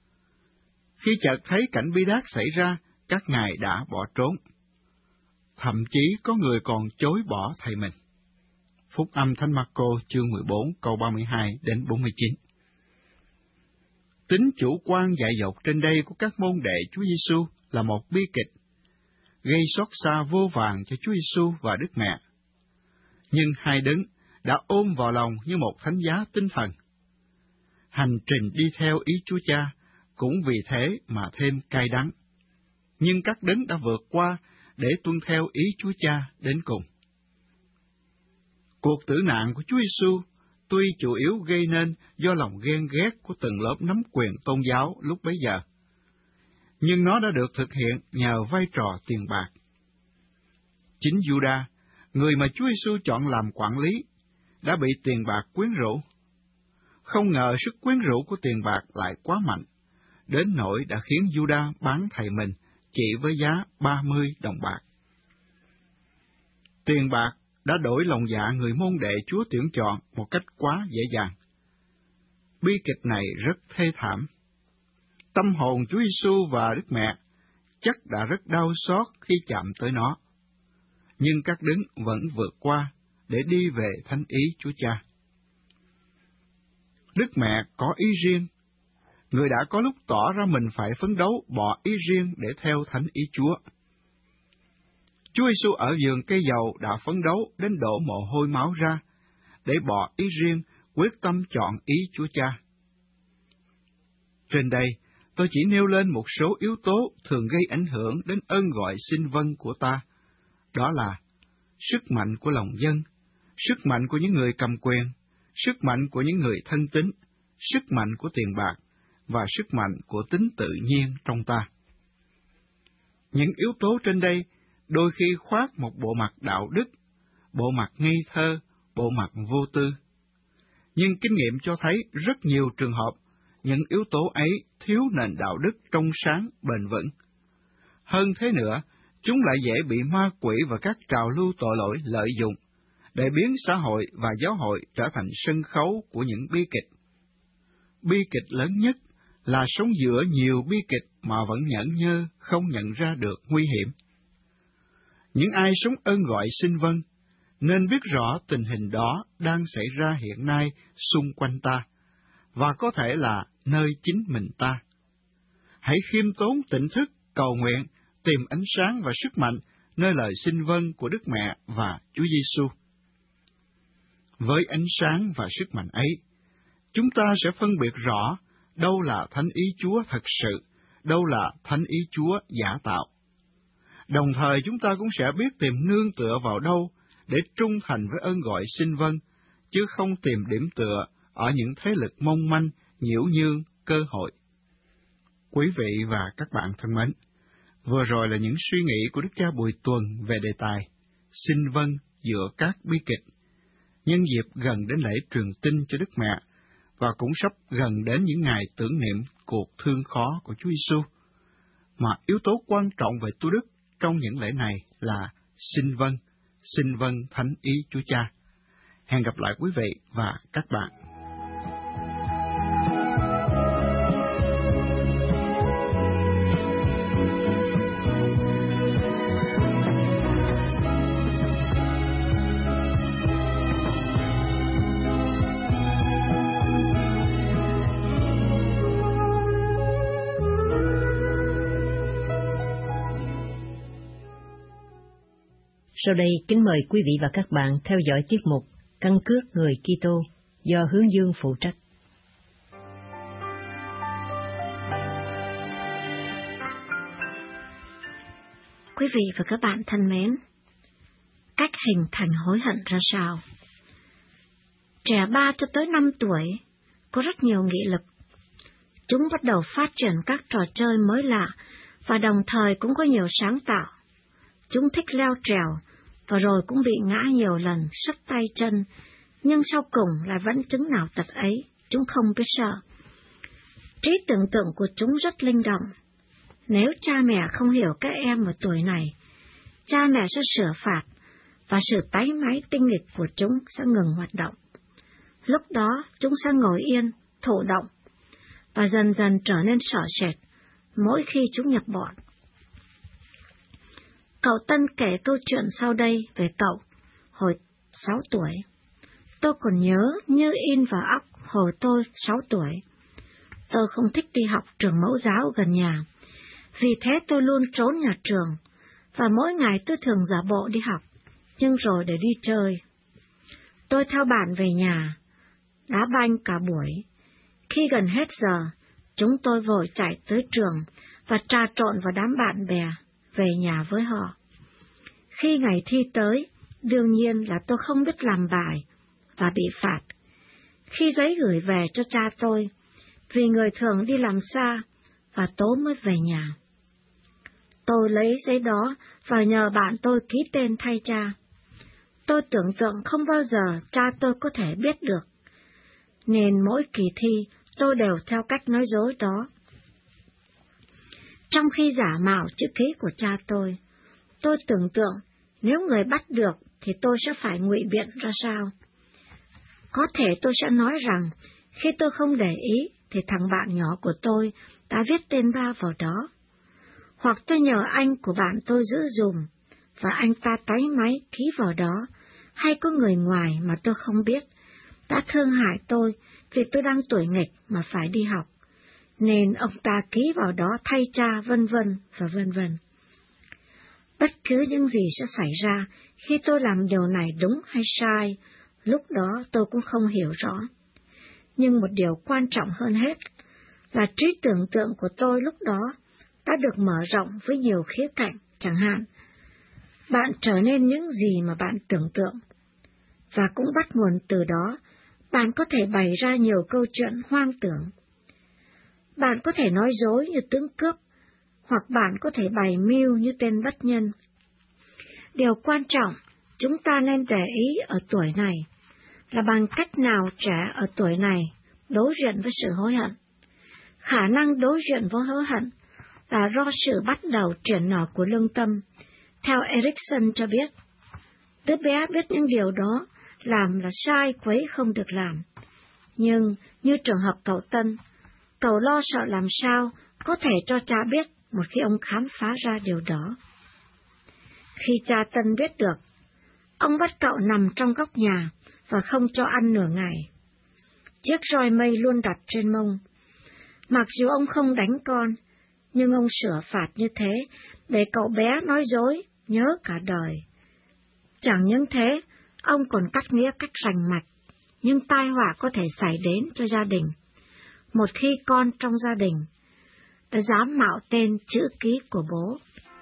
Khi chợt thấy cảnh bi đát xảy ra, các ngài đã bỏ trốn. Thậm chí có người còn chối bỏ thầy mình. Phúc âm Thánh Mác-cô chương 14 câu 32 đến 49. Tính chủ quan dại dột trên đây của các môn đệ Chúa Giêsu là một bi kịch, gây xót xa vô vàn cho Chúa Giêsu và Đức Mẹ. Nhưng hai đấng đã ôm vào lòng như một thánh giá tinh thần. Hành trình đi theo ý Chúa Cha cũng vì thế mà thêm cay đắng. Nhưng các đấng đã vượt qua để tuân theo ý Chúa Cha đến cùng. Cuộc tử nạn của Chúa Giêsu tuy chủ yếu gây nên do lòng ghen ghét của từng lớp nắm quyền tôn giáo lúc bấy giờ, nhưng nó đã được thực hiện nhờ vai trò tiền bạc. Chính Juda, người mà Chúa Giêsu chọn làm quản lý, đã bị tiền bạc quyến rũ. Không ngờ sức quyến rũ của tiền bạc lại quá mạnh, đến nỗi đã khiến Juda bán thầy mình chỉ với giá 30 đồng bạc. Tiền bạc đã đổi lòng dạ người môn đệ Chúa tuyển chọn một cách quá dễ dàng. Bi kịch này rất thê thảm. Tâm hồn Chúa Giêsu và Đức Mẹ chắc đã rất đau xót khi chạm tới nó, nhưng các đấng vẫn vượt qua để đi về thánh ý Chúa Cha. Đức Mẹ có ý riêng, người đã có lúc tỏ ra mình phải phấn đấu bỏ ý riêng để theo thánh ý Chúa. Chúa Giêsu ở vườn cây dầu đã phấn đấu đến đổ mồ hôi máu ra để bỏ ý riêng, quyết tâm chọn ý Chúa Cha. Trên đây, tôi chỉ nêu lên một số yếu tố thường gây ảnh hưởng đến ơn gọi xin vâng của ta, đó là sức mạnh của lòng dân, sức mạnh của những người cầm quyền, sức mạnh của những người thân tín, sức mạnh của tiền bạc, và sức mạnh của tính tự nhiên trong ta. Những yếu tố trên đây đôi khi khoác một bộ mặt đạo đức, bộ mặt ngây thơ, bộ mặt vô tư. Nhưng kinh nghiệm cho thấy rất nhiều trường hợp, những yếu tố ấy thiếu nền đạo đức trong sáng, bền vững. Hơn thế nữa, chúng lại dễ bị ma quỷ và các trào lưu tội lỗi lợi dụng, để biến xã hội và giáo hội trở thành sân khấu của những bi kịch. Bi kịch lớn nhất là sống giữa nhiều bi kịch mà vẫn nhẫn nhơ, không nhận ra được nguy hiểm. Những ai sống ơn gọi xin vâng, nên biết rõ tình hình đó đang xảy ra hiện nay xung quanh ta, và có thể là nơi chính mình ta. Hãy khiêm tốn tỉnh thức, cầu nguyện, tìm ánh sáng và sức mạnh nơi lời xin vâng của Đức Mẹ và Chúa Giêsu. Với ánh sáng và sức mạnh ấy, chúng ta sẽ phân biệt rõ đâu là thánh ý Chúa thật sự, đâu là thánh ý Chúa giả tạo. Đồng thời chúng ta cũng sẽ biết tìm nương tựa vào đâu để trung thành với ơn gọi xin vâng, chứ không tìm điểm tựa ở những thế lực mong manh, nhiễu nhương, cơ hội. Quý vị và các bạn thân mến, vừa rồi là những suy nghĩ của Đức cha Bùi Tuần về đề tài xin vâng giữa các bi kịch, nhân dịp gần đến lễ truyền tin cho Đức Mẹ, và cũng sắp gần đến những ngày tưởng niệm cuộc thương khó của Chúa Giêsu, mà yếu tố quan trọng về tu đức trong những lễ này là xin vâng thánh ý Chúa Cha. Hẹn gặp lại quý vị và các bạn. Sau đây kính mời quý vị và các bạn theo dõi tiết mục Căn cước người Kitô do Hướng Dương phụ trách. Quý vị và các bạn thân mến, cách hình thành hối hận ra sao? Trẻ 3 cho tới 5 tuổi có rất nhiều nghị lực. Chúng bắt đầu phát triển các trò chơi mới lạ và đồng thời cũng có nhiều sáng tạo. Chúng thích leo trèo, và rồi cũng bị ngã nhiều lần, sứt tay chân, nhưng sau cùng lại vẫn chứng nào tật ấy, chúng không biết sợ. Trí tưởng tượng của chúng rất linh động. Nếu cha mẹ không hiểu các em ở tuổi này, cha mẹ sẽ sửa phạt, và sự tái máy tinh nghịch của chúng sẽ ngừng hoạt động. Lúc đó chúng sẽ ngồi yên, thụ động, và dần dần trở nên sợ sệt mỗi khi chúng nhập bọn. Cậu Tân kể câu chuyện sau đây về cậu hồi 6 tuổi. Tôi còn nhớ như in vào óc hồi tôi 6 tuổi. Tôi không thích đi học trường mẫu giáo gần nhà, vì thế tôi luôn trốn nhà trường, và mỗi ngày tôi thường giả bộ đi học, nhưng rồi để đi chơi. Tôi theo bạn về nhà, đá banh cả buổi. Khi gần hết giờ, chúng tôi vội chạy tới trường và trà trộn vào đám bạn bè, về nhà với họ. Khi ngày thi tới, đương nhiên là tôi không biết làm bài và bị phạt. Khi giấy gửi về cho cha tôi, vì người thường đi làm xa và tối mới về nhà, tôi lấy giấy đó và nhờ bạn tôi ký tên thay cha. Tôi tưởng tượng không bao giờ cha tôi có thể biết được, nên mỗi kỳ thi tôi đều theo cách nói dối đó. trong khi giả mạo chữ ký của cha tôi. Tôi tưởng tượng nếu người bắt được thì tôi sẽ phải ngụy biện ra sao. Có thể tôi sẽ nói rằng khi tôi không để ý thì thằng bạn nhỏ của tôi đã viết tên ba vào đó. Hoặc tôi nhờ anh của bạn tôi giữ dùm, và anh ta táy máy ký vào đó, hay có người ngoài mà tôi không biết đã thương hại tôi vì tôi đang tuổi nghịch mà phải đi học, nên ông ta ký vào đó thay cha, vân vân và vân vân. Bất cứ những gì sẽ xảy ra khi tôi làm điều này đúng hay sai, lúc đó tôi cũng không hiểu rõ. Nhưng một điều quan trọng hơn hết là trí tưởng tượng của tôi lúc đó đã được mở rộng với nhiều khía cạnh, chẳng hạn, bạn trở nên những gì mà bạn tưởng tượng, và cũng bắt nguồn từ đó, bạn có thể bày ra nhiều câu chuyện hoang tưởng. Bạn có thể nói dối như tướng cướp, hoặc bạn có thể bày mưu như tên bất nhân. Điều quan trọng chúng ta nên để ý ở tuổi này là bằng cách nào trẻ ở tuổi này đối diện với sự hối hận. Khả năng đối diện với hối hận là do sự bắt đầu chuyển nở của lương tâm. Theo Erikson cho biết, đứa bé biết những điều đó làm là sai, quấy không được làm. Nhưng như trường hợp cậu Tân, cậu lo sợ làm sao có thể cho cha biết một khi ông khám phá ra điều đó. Khi cha Tân biết được, ông bắt cậu nằm trong góc nhà và không cho ăn nửa ngày. Chiếc roi mây luôn đặt trên mông. Mặc dù ông không đánh con, nhưng ông sửa phạt như thế để cậu bé nói dối nhớ cả đời. Chẳng những thế, ông còn cắt nghĩa cách rành mạch, nhưng tai họa có thể xảy đến cho gia đình. Một khi con trong gia đình đã dám mạo tên chữ ký của bố.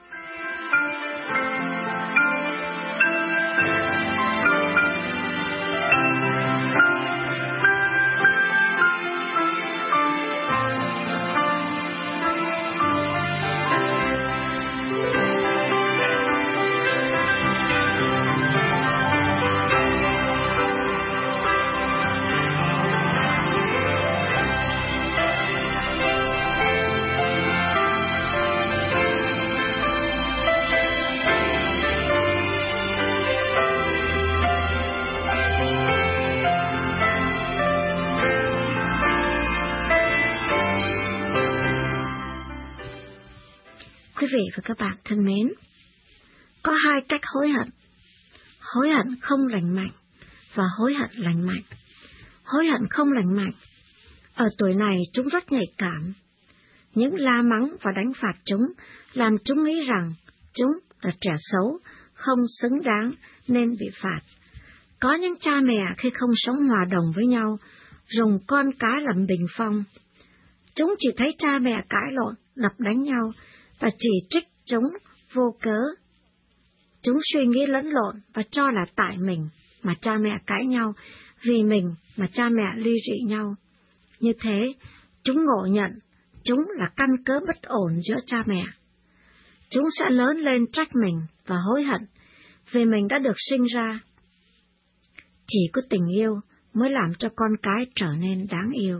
Quý vị và các bạn thân mến, có hai cách hối hận. Hối hận không lành mạnh và hối hận lành mạnh. Hối hận không lành mạnh, ở tuổi này chúng rất nhạy cảm. Những la mắng và đánh phạt chúng làm chúng nghĩ rằng chúng là trẻ xấu, không xứng đáng nên bị phạt. Có những cha mẹ khi không sống hòa đồng với nhau, dùng con cái làm bình phong. Chúng chỉ thấy cha mẹ cãi lộn, đập đánh nhau, và chỉ trích chúng vô cớ. Chúng suy nghĩ lẫn lộn và cho là tại mình mà cha mẹ cãi nhau, vì mình mà cha mẹ ly dị nhau. Như thế, chúng ngộ nhận chúng là căn cớ bất ổn giữa cha mẹ. Chúng sẽ lớn lên trách mình và hối hận vì mình đã được sinh ra. Chỉ có tình yêu mới làm cho con cái trở nên đáng yêu.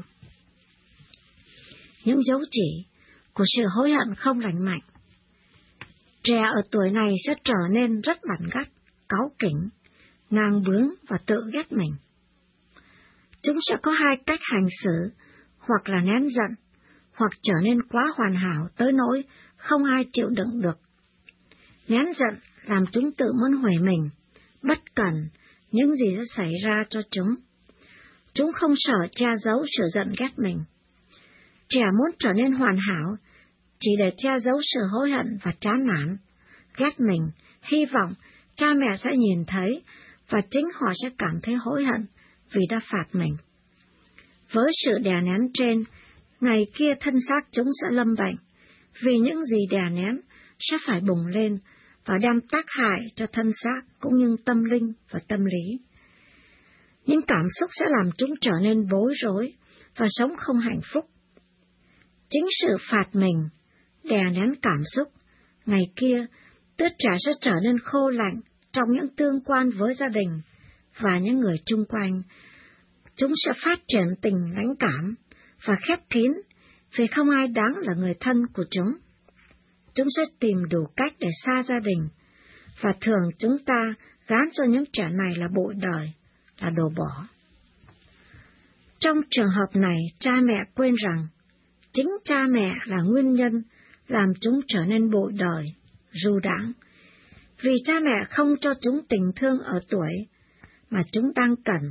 Những dấu chỉ của sự hối hận không lành mạnh. Trẻ ở tuổi này sẽ trở nên rất bảnh gắt, cáu kỉnh, ngang bướng và tự ghét mình. Chúng sẽ có hai cách hành xử, hoặc là nén giận, hoặc trở nên quá hoàn hảo tới nỗi không ai chịu đựng được. Nén giận làm chúng tự muốn hủy mình, bất cần những gì sẽ xảy ra cho chúng. Chúng không sợ che giấu sự giận ghét mình. Trẻ muốn trở nên hoàn hảo, chỉ để che giấu sự hối hận và chán nản, ghét mình, hy vọng cha mẹ sẽ nhìn thấy và chính họ sẽ cảm thấy hối hận vì đã phạt mình. Với sự đè nén trên, ngày kia thân xác chúng sẽ lâm bệnh, vì những gì đè nén sẽ phải bùng lên và đem tác hại cho thân xác cũng như tâm linh và tâm lý. Những cảm xúc sẽ làm chúng trở nên bối rối và sống không hạnh phúc. Chính sự phạt mình, đè nén cảm xúc, ngày kia, đứa trẻ sẽ trở nên khô lạnh trong những tương quan với gia đình và những người chung quanh. Chúng sẽ phát triển tình lãnh cảm và khép kín vì không ai đáng là người thân của chúng. chúng sẽ tìm đủ cách để xa gia đình, và thường chúng ta gán cho những trẻ này là bội đời, là đồ bỏ. Trong trường hợp này, cha mẹ quên rằng chính cha mẹ là nguyên nhân làm chúng trở nên bội đời, ru đãng, vì cha mẹ không cho chúng tình thương ở tuổi mà chúng đang cần.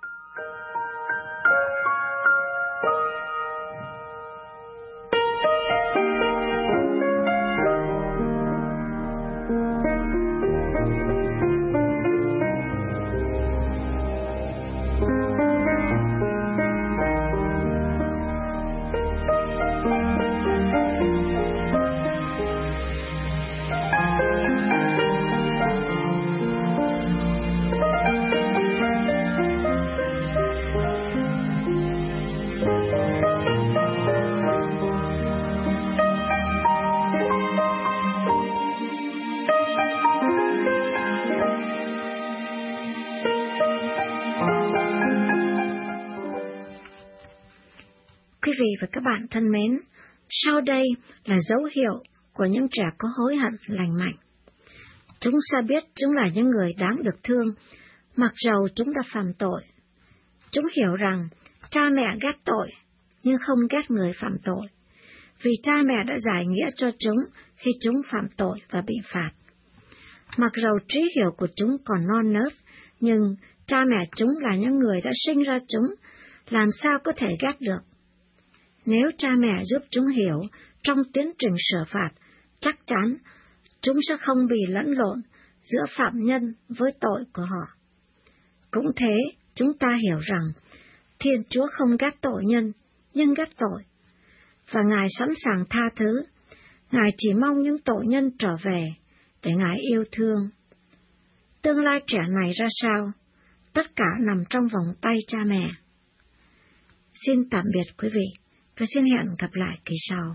Quý vị và các bạn thân mến, sau đây là dấu hiệu của những trẻ có hối hận lành mạnh. Chúng sẽ biết chúng là những người đáng được thương, mặc dầu chúng đã phạm tội. Chúng hiểu rằng cha mẹ ghét tội, nhưng không ghét người phạm tội, vì cha mẹ đã giải nghĩa cho chúng khi chúng phạm tội và bị phạt. Mặc dầu trí hiểu của chúng còn non nớt, nhưng cha mẹ chúng là những người đã sinh ra chúng, làm sao có thể ghét được. Nếu cha mẹ giúp chúng hiểu trong tiến trình sửa phạt, chắc chắn chúng sẽ không bị lẫn lộn giữa phạm nhân với tội của họ. Cũng thế, chúng ta hiểu rằng Thiên Chúa không ghét tội nhân, nhưng ghét tội, và Ngài sẵn sàng tha thứ. Ngài chỉ mong những tội nhân trở về để Ngài yêu thương. Tương lai trẻ này ra sao? Tất cả nằm trong vòng tay cha mẹ. Xin tạm biệt quý vị, và xin hẹn gặp lại kỳ sau.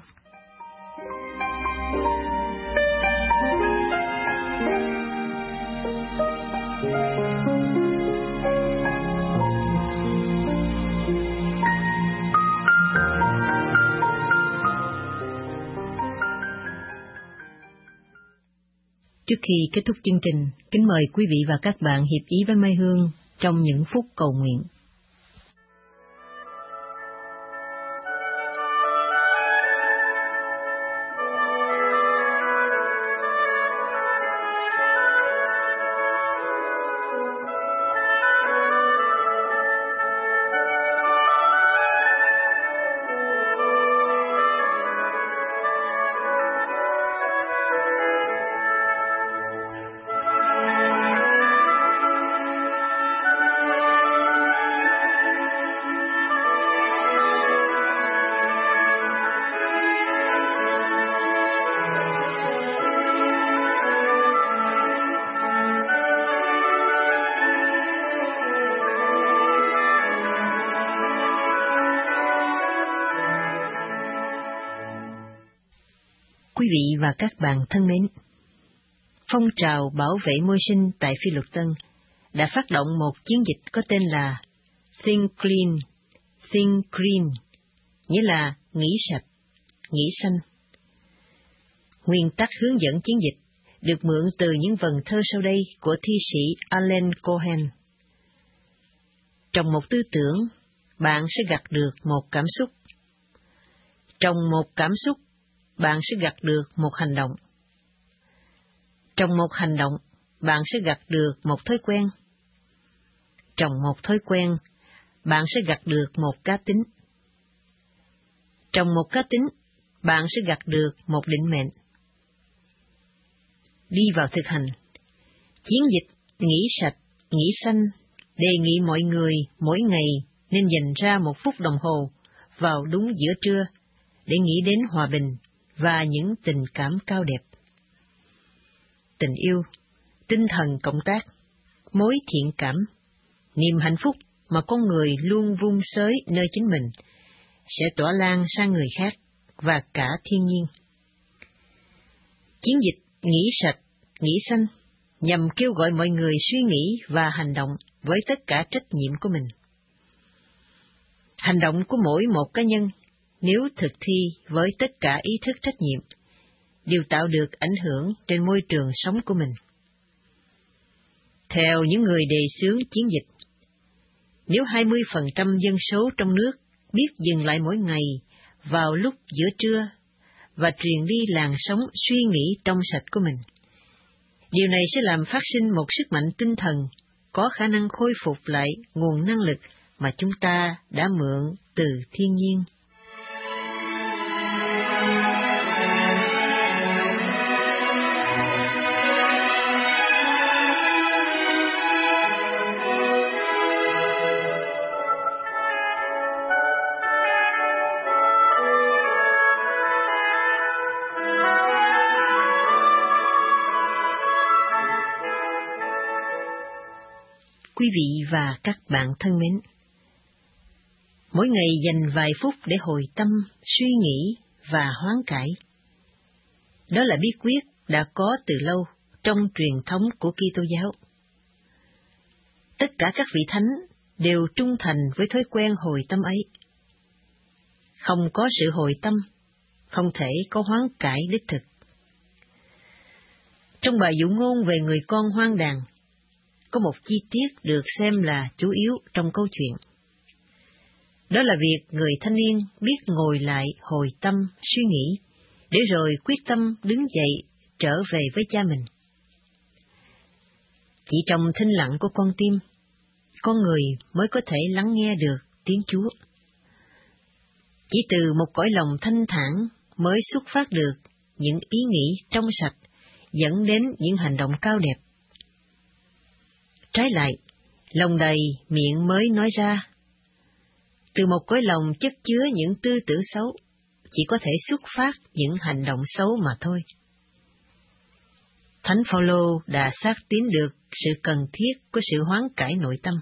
Trước khi kết thúc chương trình, kính mời quý vị và các bạn hiệp ý với Mai Hương trong những phút cầu nguyện. Quý vị và các bạn thân mến, phong trào bảo vệ môi sinh tại Phi Luật Tân đã phát động một chiến dịch có tên là Think Clean, Think Green, nghĩa là nghĩ sạch, nghĩ xanh. Nguyên tắc hướng dẫn chiến dịch được mượn từ những vần thơ sau đây của thi sĩ Alan Cohen. Trong một tư tưởng, bạn sẽ gặt được một cảm xúc. Trong một cảm xúc, bạn sẽ gặt được một hành động. Trong một hành động, bạn sẽ gặt được một thói quen. Trong một thói quen, bạn sẽ gặt được một cá tính. Trong một cá tính, bạn sẽ gặt được một định mệnh. Đi vào thực hành. Chiến dịch nghĩ sạch, nghĩ xanh đề nghị mọi người mỗi ngày nên dành ra 1 phút đồng hồ vào đúng giữa trưa để nghĩ đến hòa bình và những tình cảm cao đẹp. Tình yêu, tinh thần cộng tác, mối thiện cảm, niềm hạnh phúc mà con người luôn vun xới nơi chính mình, sẽ tỏa lan sang người khác và cả thiên nhiên. Chiến dịch nghĩ sạch, nghĩ xanh nhằm kêu gọi mọi người suy nghĩ và hành động với tất cả trách nhiệm của mình. Hành động của mỗi một cá nhân, nếu thực thi với tất cả ý thức trách nhiệm, đều tạo được ảnh hưởng trên môi trường sống của mình. Theo những người đề xướng chiến dịch, nếu 20% dân số trong nước biết dừng lại mỗi ngày vào lúc giữa trưa và truyền đi làn sóng suy nghĩ trong sạch của mình, điều này sẽ làm phát sinh một sức mạnh tinh thần có khả năng khôi phục lại nguồn năng lực mà chúng ta đã mượn từ thiên nhiên. Quý vị và các bạn thân mến, mỗi ngày dành vài phút để hồi tâm, suy nghĩ và hoán cải. Đó là bí quyết đã có từ lâu trong truyền thống của Kitô giáo. Tất cả các vị thánh đều trung thành với thói quen hồi tâm ấy. Không có sự hồi tâm, không thể có hoán cải đích thực. Trong bài dụ ngôn về người con hoang đàn, có một chi tiết được xem là chủ yếu trong câu chuyện. Đó là việc người thanh niên biết ngồi lại hồi tâm, suy nghĩ, để rồi quyết tâm đứng dậy trở về với cha mình. Chỉ trong thinh lặng của con tim, con người mới có thể lắng nghe được tiếng Chúa. Chỉ từ một cõi lòng thanh thản mới xuất phát được những ý nghĩ trong sạch, dẫn đến những hành động cao đẹp. Trái lại, lòng đầy miệng mới nói ra. Từ một cõi lòng chất chứa những tư tưởng xấu, chỉ có thể xuất phát những hành động xấu mà thôi. Thánh Phaolô đã xác tín được sự cần thiết của sự hoán cải nội tâm.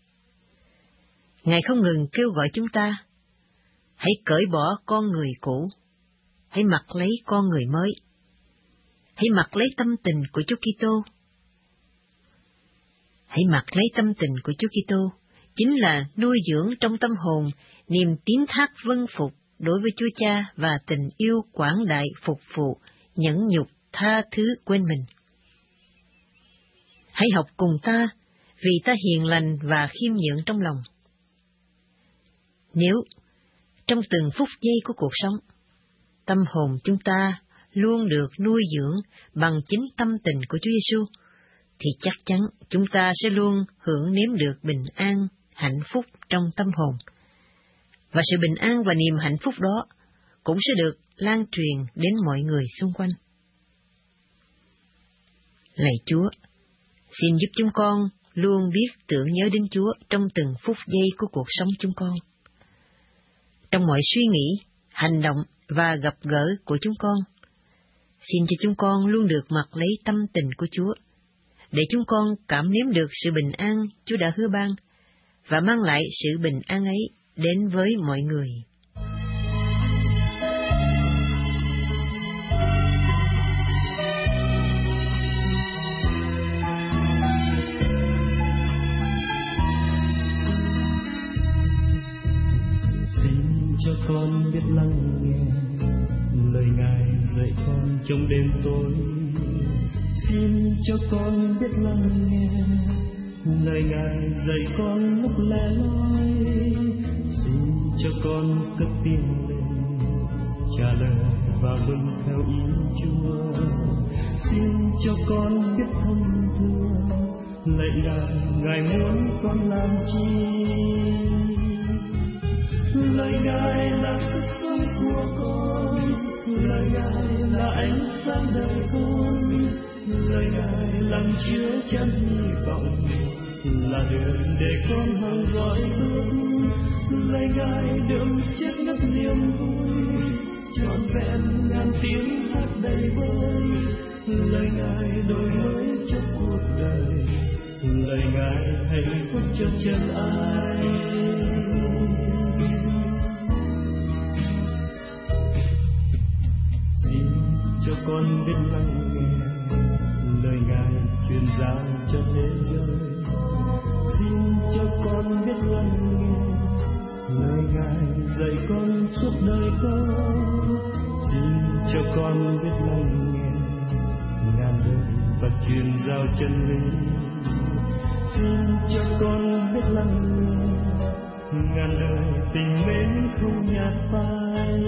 Ngài không ngừng kêu gọi chúng ta, hãy cởi bỏ con người cũ, hãy mặc lấy con người mới, hãy mặc lấy tâm tình của Chúa Kitô. Hãy mặc lấy tâm tình của Chúa Kitô, chính là nuôi dưỡng trong tâm hồn niềm tín thác vâng phục đối với Chúa Cha và tình yêu quảng đại phục vụ, nhẫn nhục, tha thứ quên mình. Hãy học cùng ta, vì ta hiền lành và khiêm nhượng trong lòng. Nếu, trong từng phút giây của cuộc sống, tâm hồn chúng ta luôn được nuôi dưỡng bằng chính tâm tình của Chúa Giêsu, thì chắc chắn chúng ta sẽ luôn hưởng nếm được bình an, hạnh phúc trong tâm hồn. Và sự bình an và niềm hạnh phúc đó cũng sẽ được lan truyền đến mọi người xung quanh. Lạy Chúa, xin giúp chúng con luôn biết tưởng nhớ đến Chúa trong từng phút giây của cuộc sống chúng con. Trong mọi suy nghĩ, hành động và gặp gỡ của chúng con, xin cho chúng con luôn được mặc lấy tâm tình của Chúa, để chúng con cảm nếm được sự bình an Chúa đã hứa ban, và mang lại sự bình an ấy đến với mọi người. Xin cho con biết lắng nghe lời Ngài dạy con trong đêm tối. Xin cho con biết lắng nghe lời Ngài dạy con lúc lẻ loi. Xin cho con cất tiếng lên trả lời và vâng theo ý Chúa. Xin cho con biết thân thương lạy Ngài muốn con làm chi. Lời Ngài là sức sống của con, lời Ngài là ánh sáng đời con, lời Ngài làm chứa chan hy vọng, là đường để con hằng dõi bước. Lời Ngài đượm chất nước niềm vui, trọn vẹn ngàn tiếng hát đầy vơi. Lời Ngài đổi mới cho cuộc đời, lời Ngài hạnh phúc cho chân ai. Xin cho con biết lắng nghe lời Ngài truyền giao cho thế giới. Xin cho con biết lắng nghe lời Ngài dạy con suốt đời con. Xin cho con biết lắng nghe ngàn lời và truyền giao chân lý. Xin cho con biết lắng nghe ngàn lời tình mến không nhạt phai.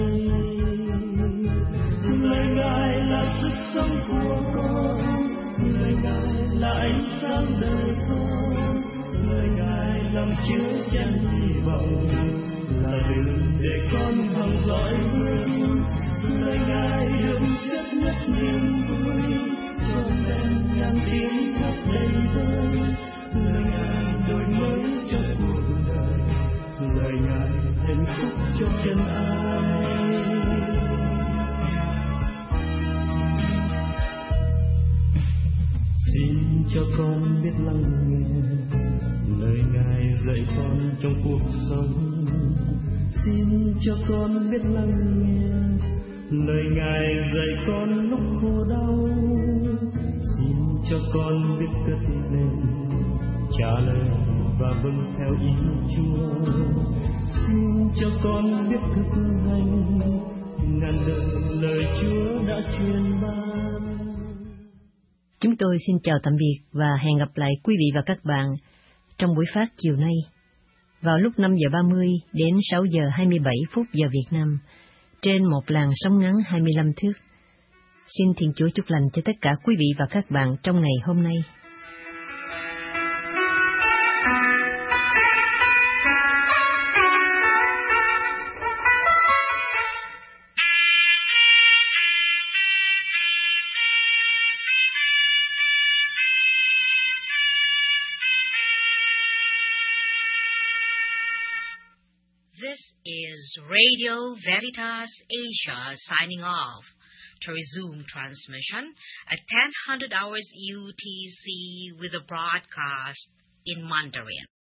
Lời Ngài là sức sống của con, lời Ngài là ánh sáng đời con, lời Ngài làm chứa chan hy vọng, là đường để con vòng dõi hướng. Lời Ngài ươm chất nhất niềm vui, trọn vẹn nhang tiếng hát đầy vơi. Lời Ngài đổi mới cho cuộc đời, lời Ngài hạnh phúc cho chân ai. Xin cho con biết lắng nghe lời Ngài dạy con trong cuộc sống. Xin cho con biết lắng nghe lời Ngài dạy con lúc khổ đau. Xin cho con biết cất lên trả lời và vâng theo ý Chúa. Xin cho con biết thực hành ngàn đời lời Chúa đã truyền ban. Chúng tôi xin chào tạm biệt và hẹn gặp lại quý vị và các bạn trong buổi phát chiều nay vào lúc 5 giờ 30 đến 6 giờ 27 phút giờ Việt Nam trên một làn sóng ngắn 25 thước. Xin Thiên Chúa chúc lành cho tất cả quý vị và các bạn trong ngày hôm nay. This is Radio Veritas Asia signing off. To resume transmission at 10:00 hours UTC with a broadcast in Mandarin.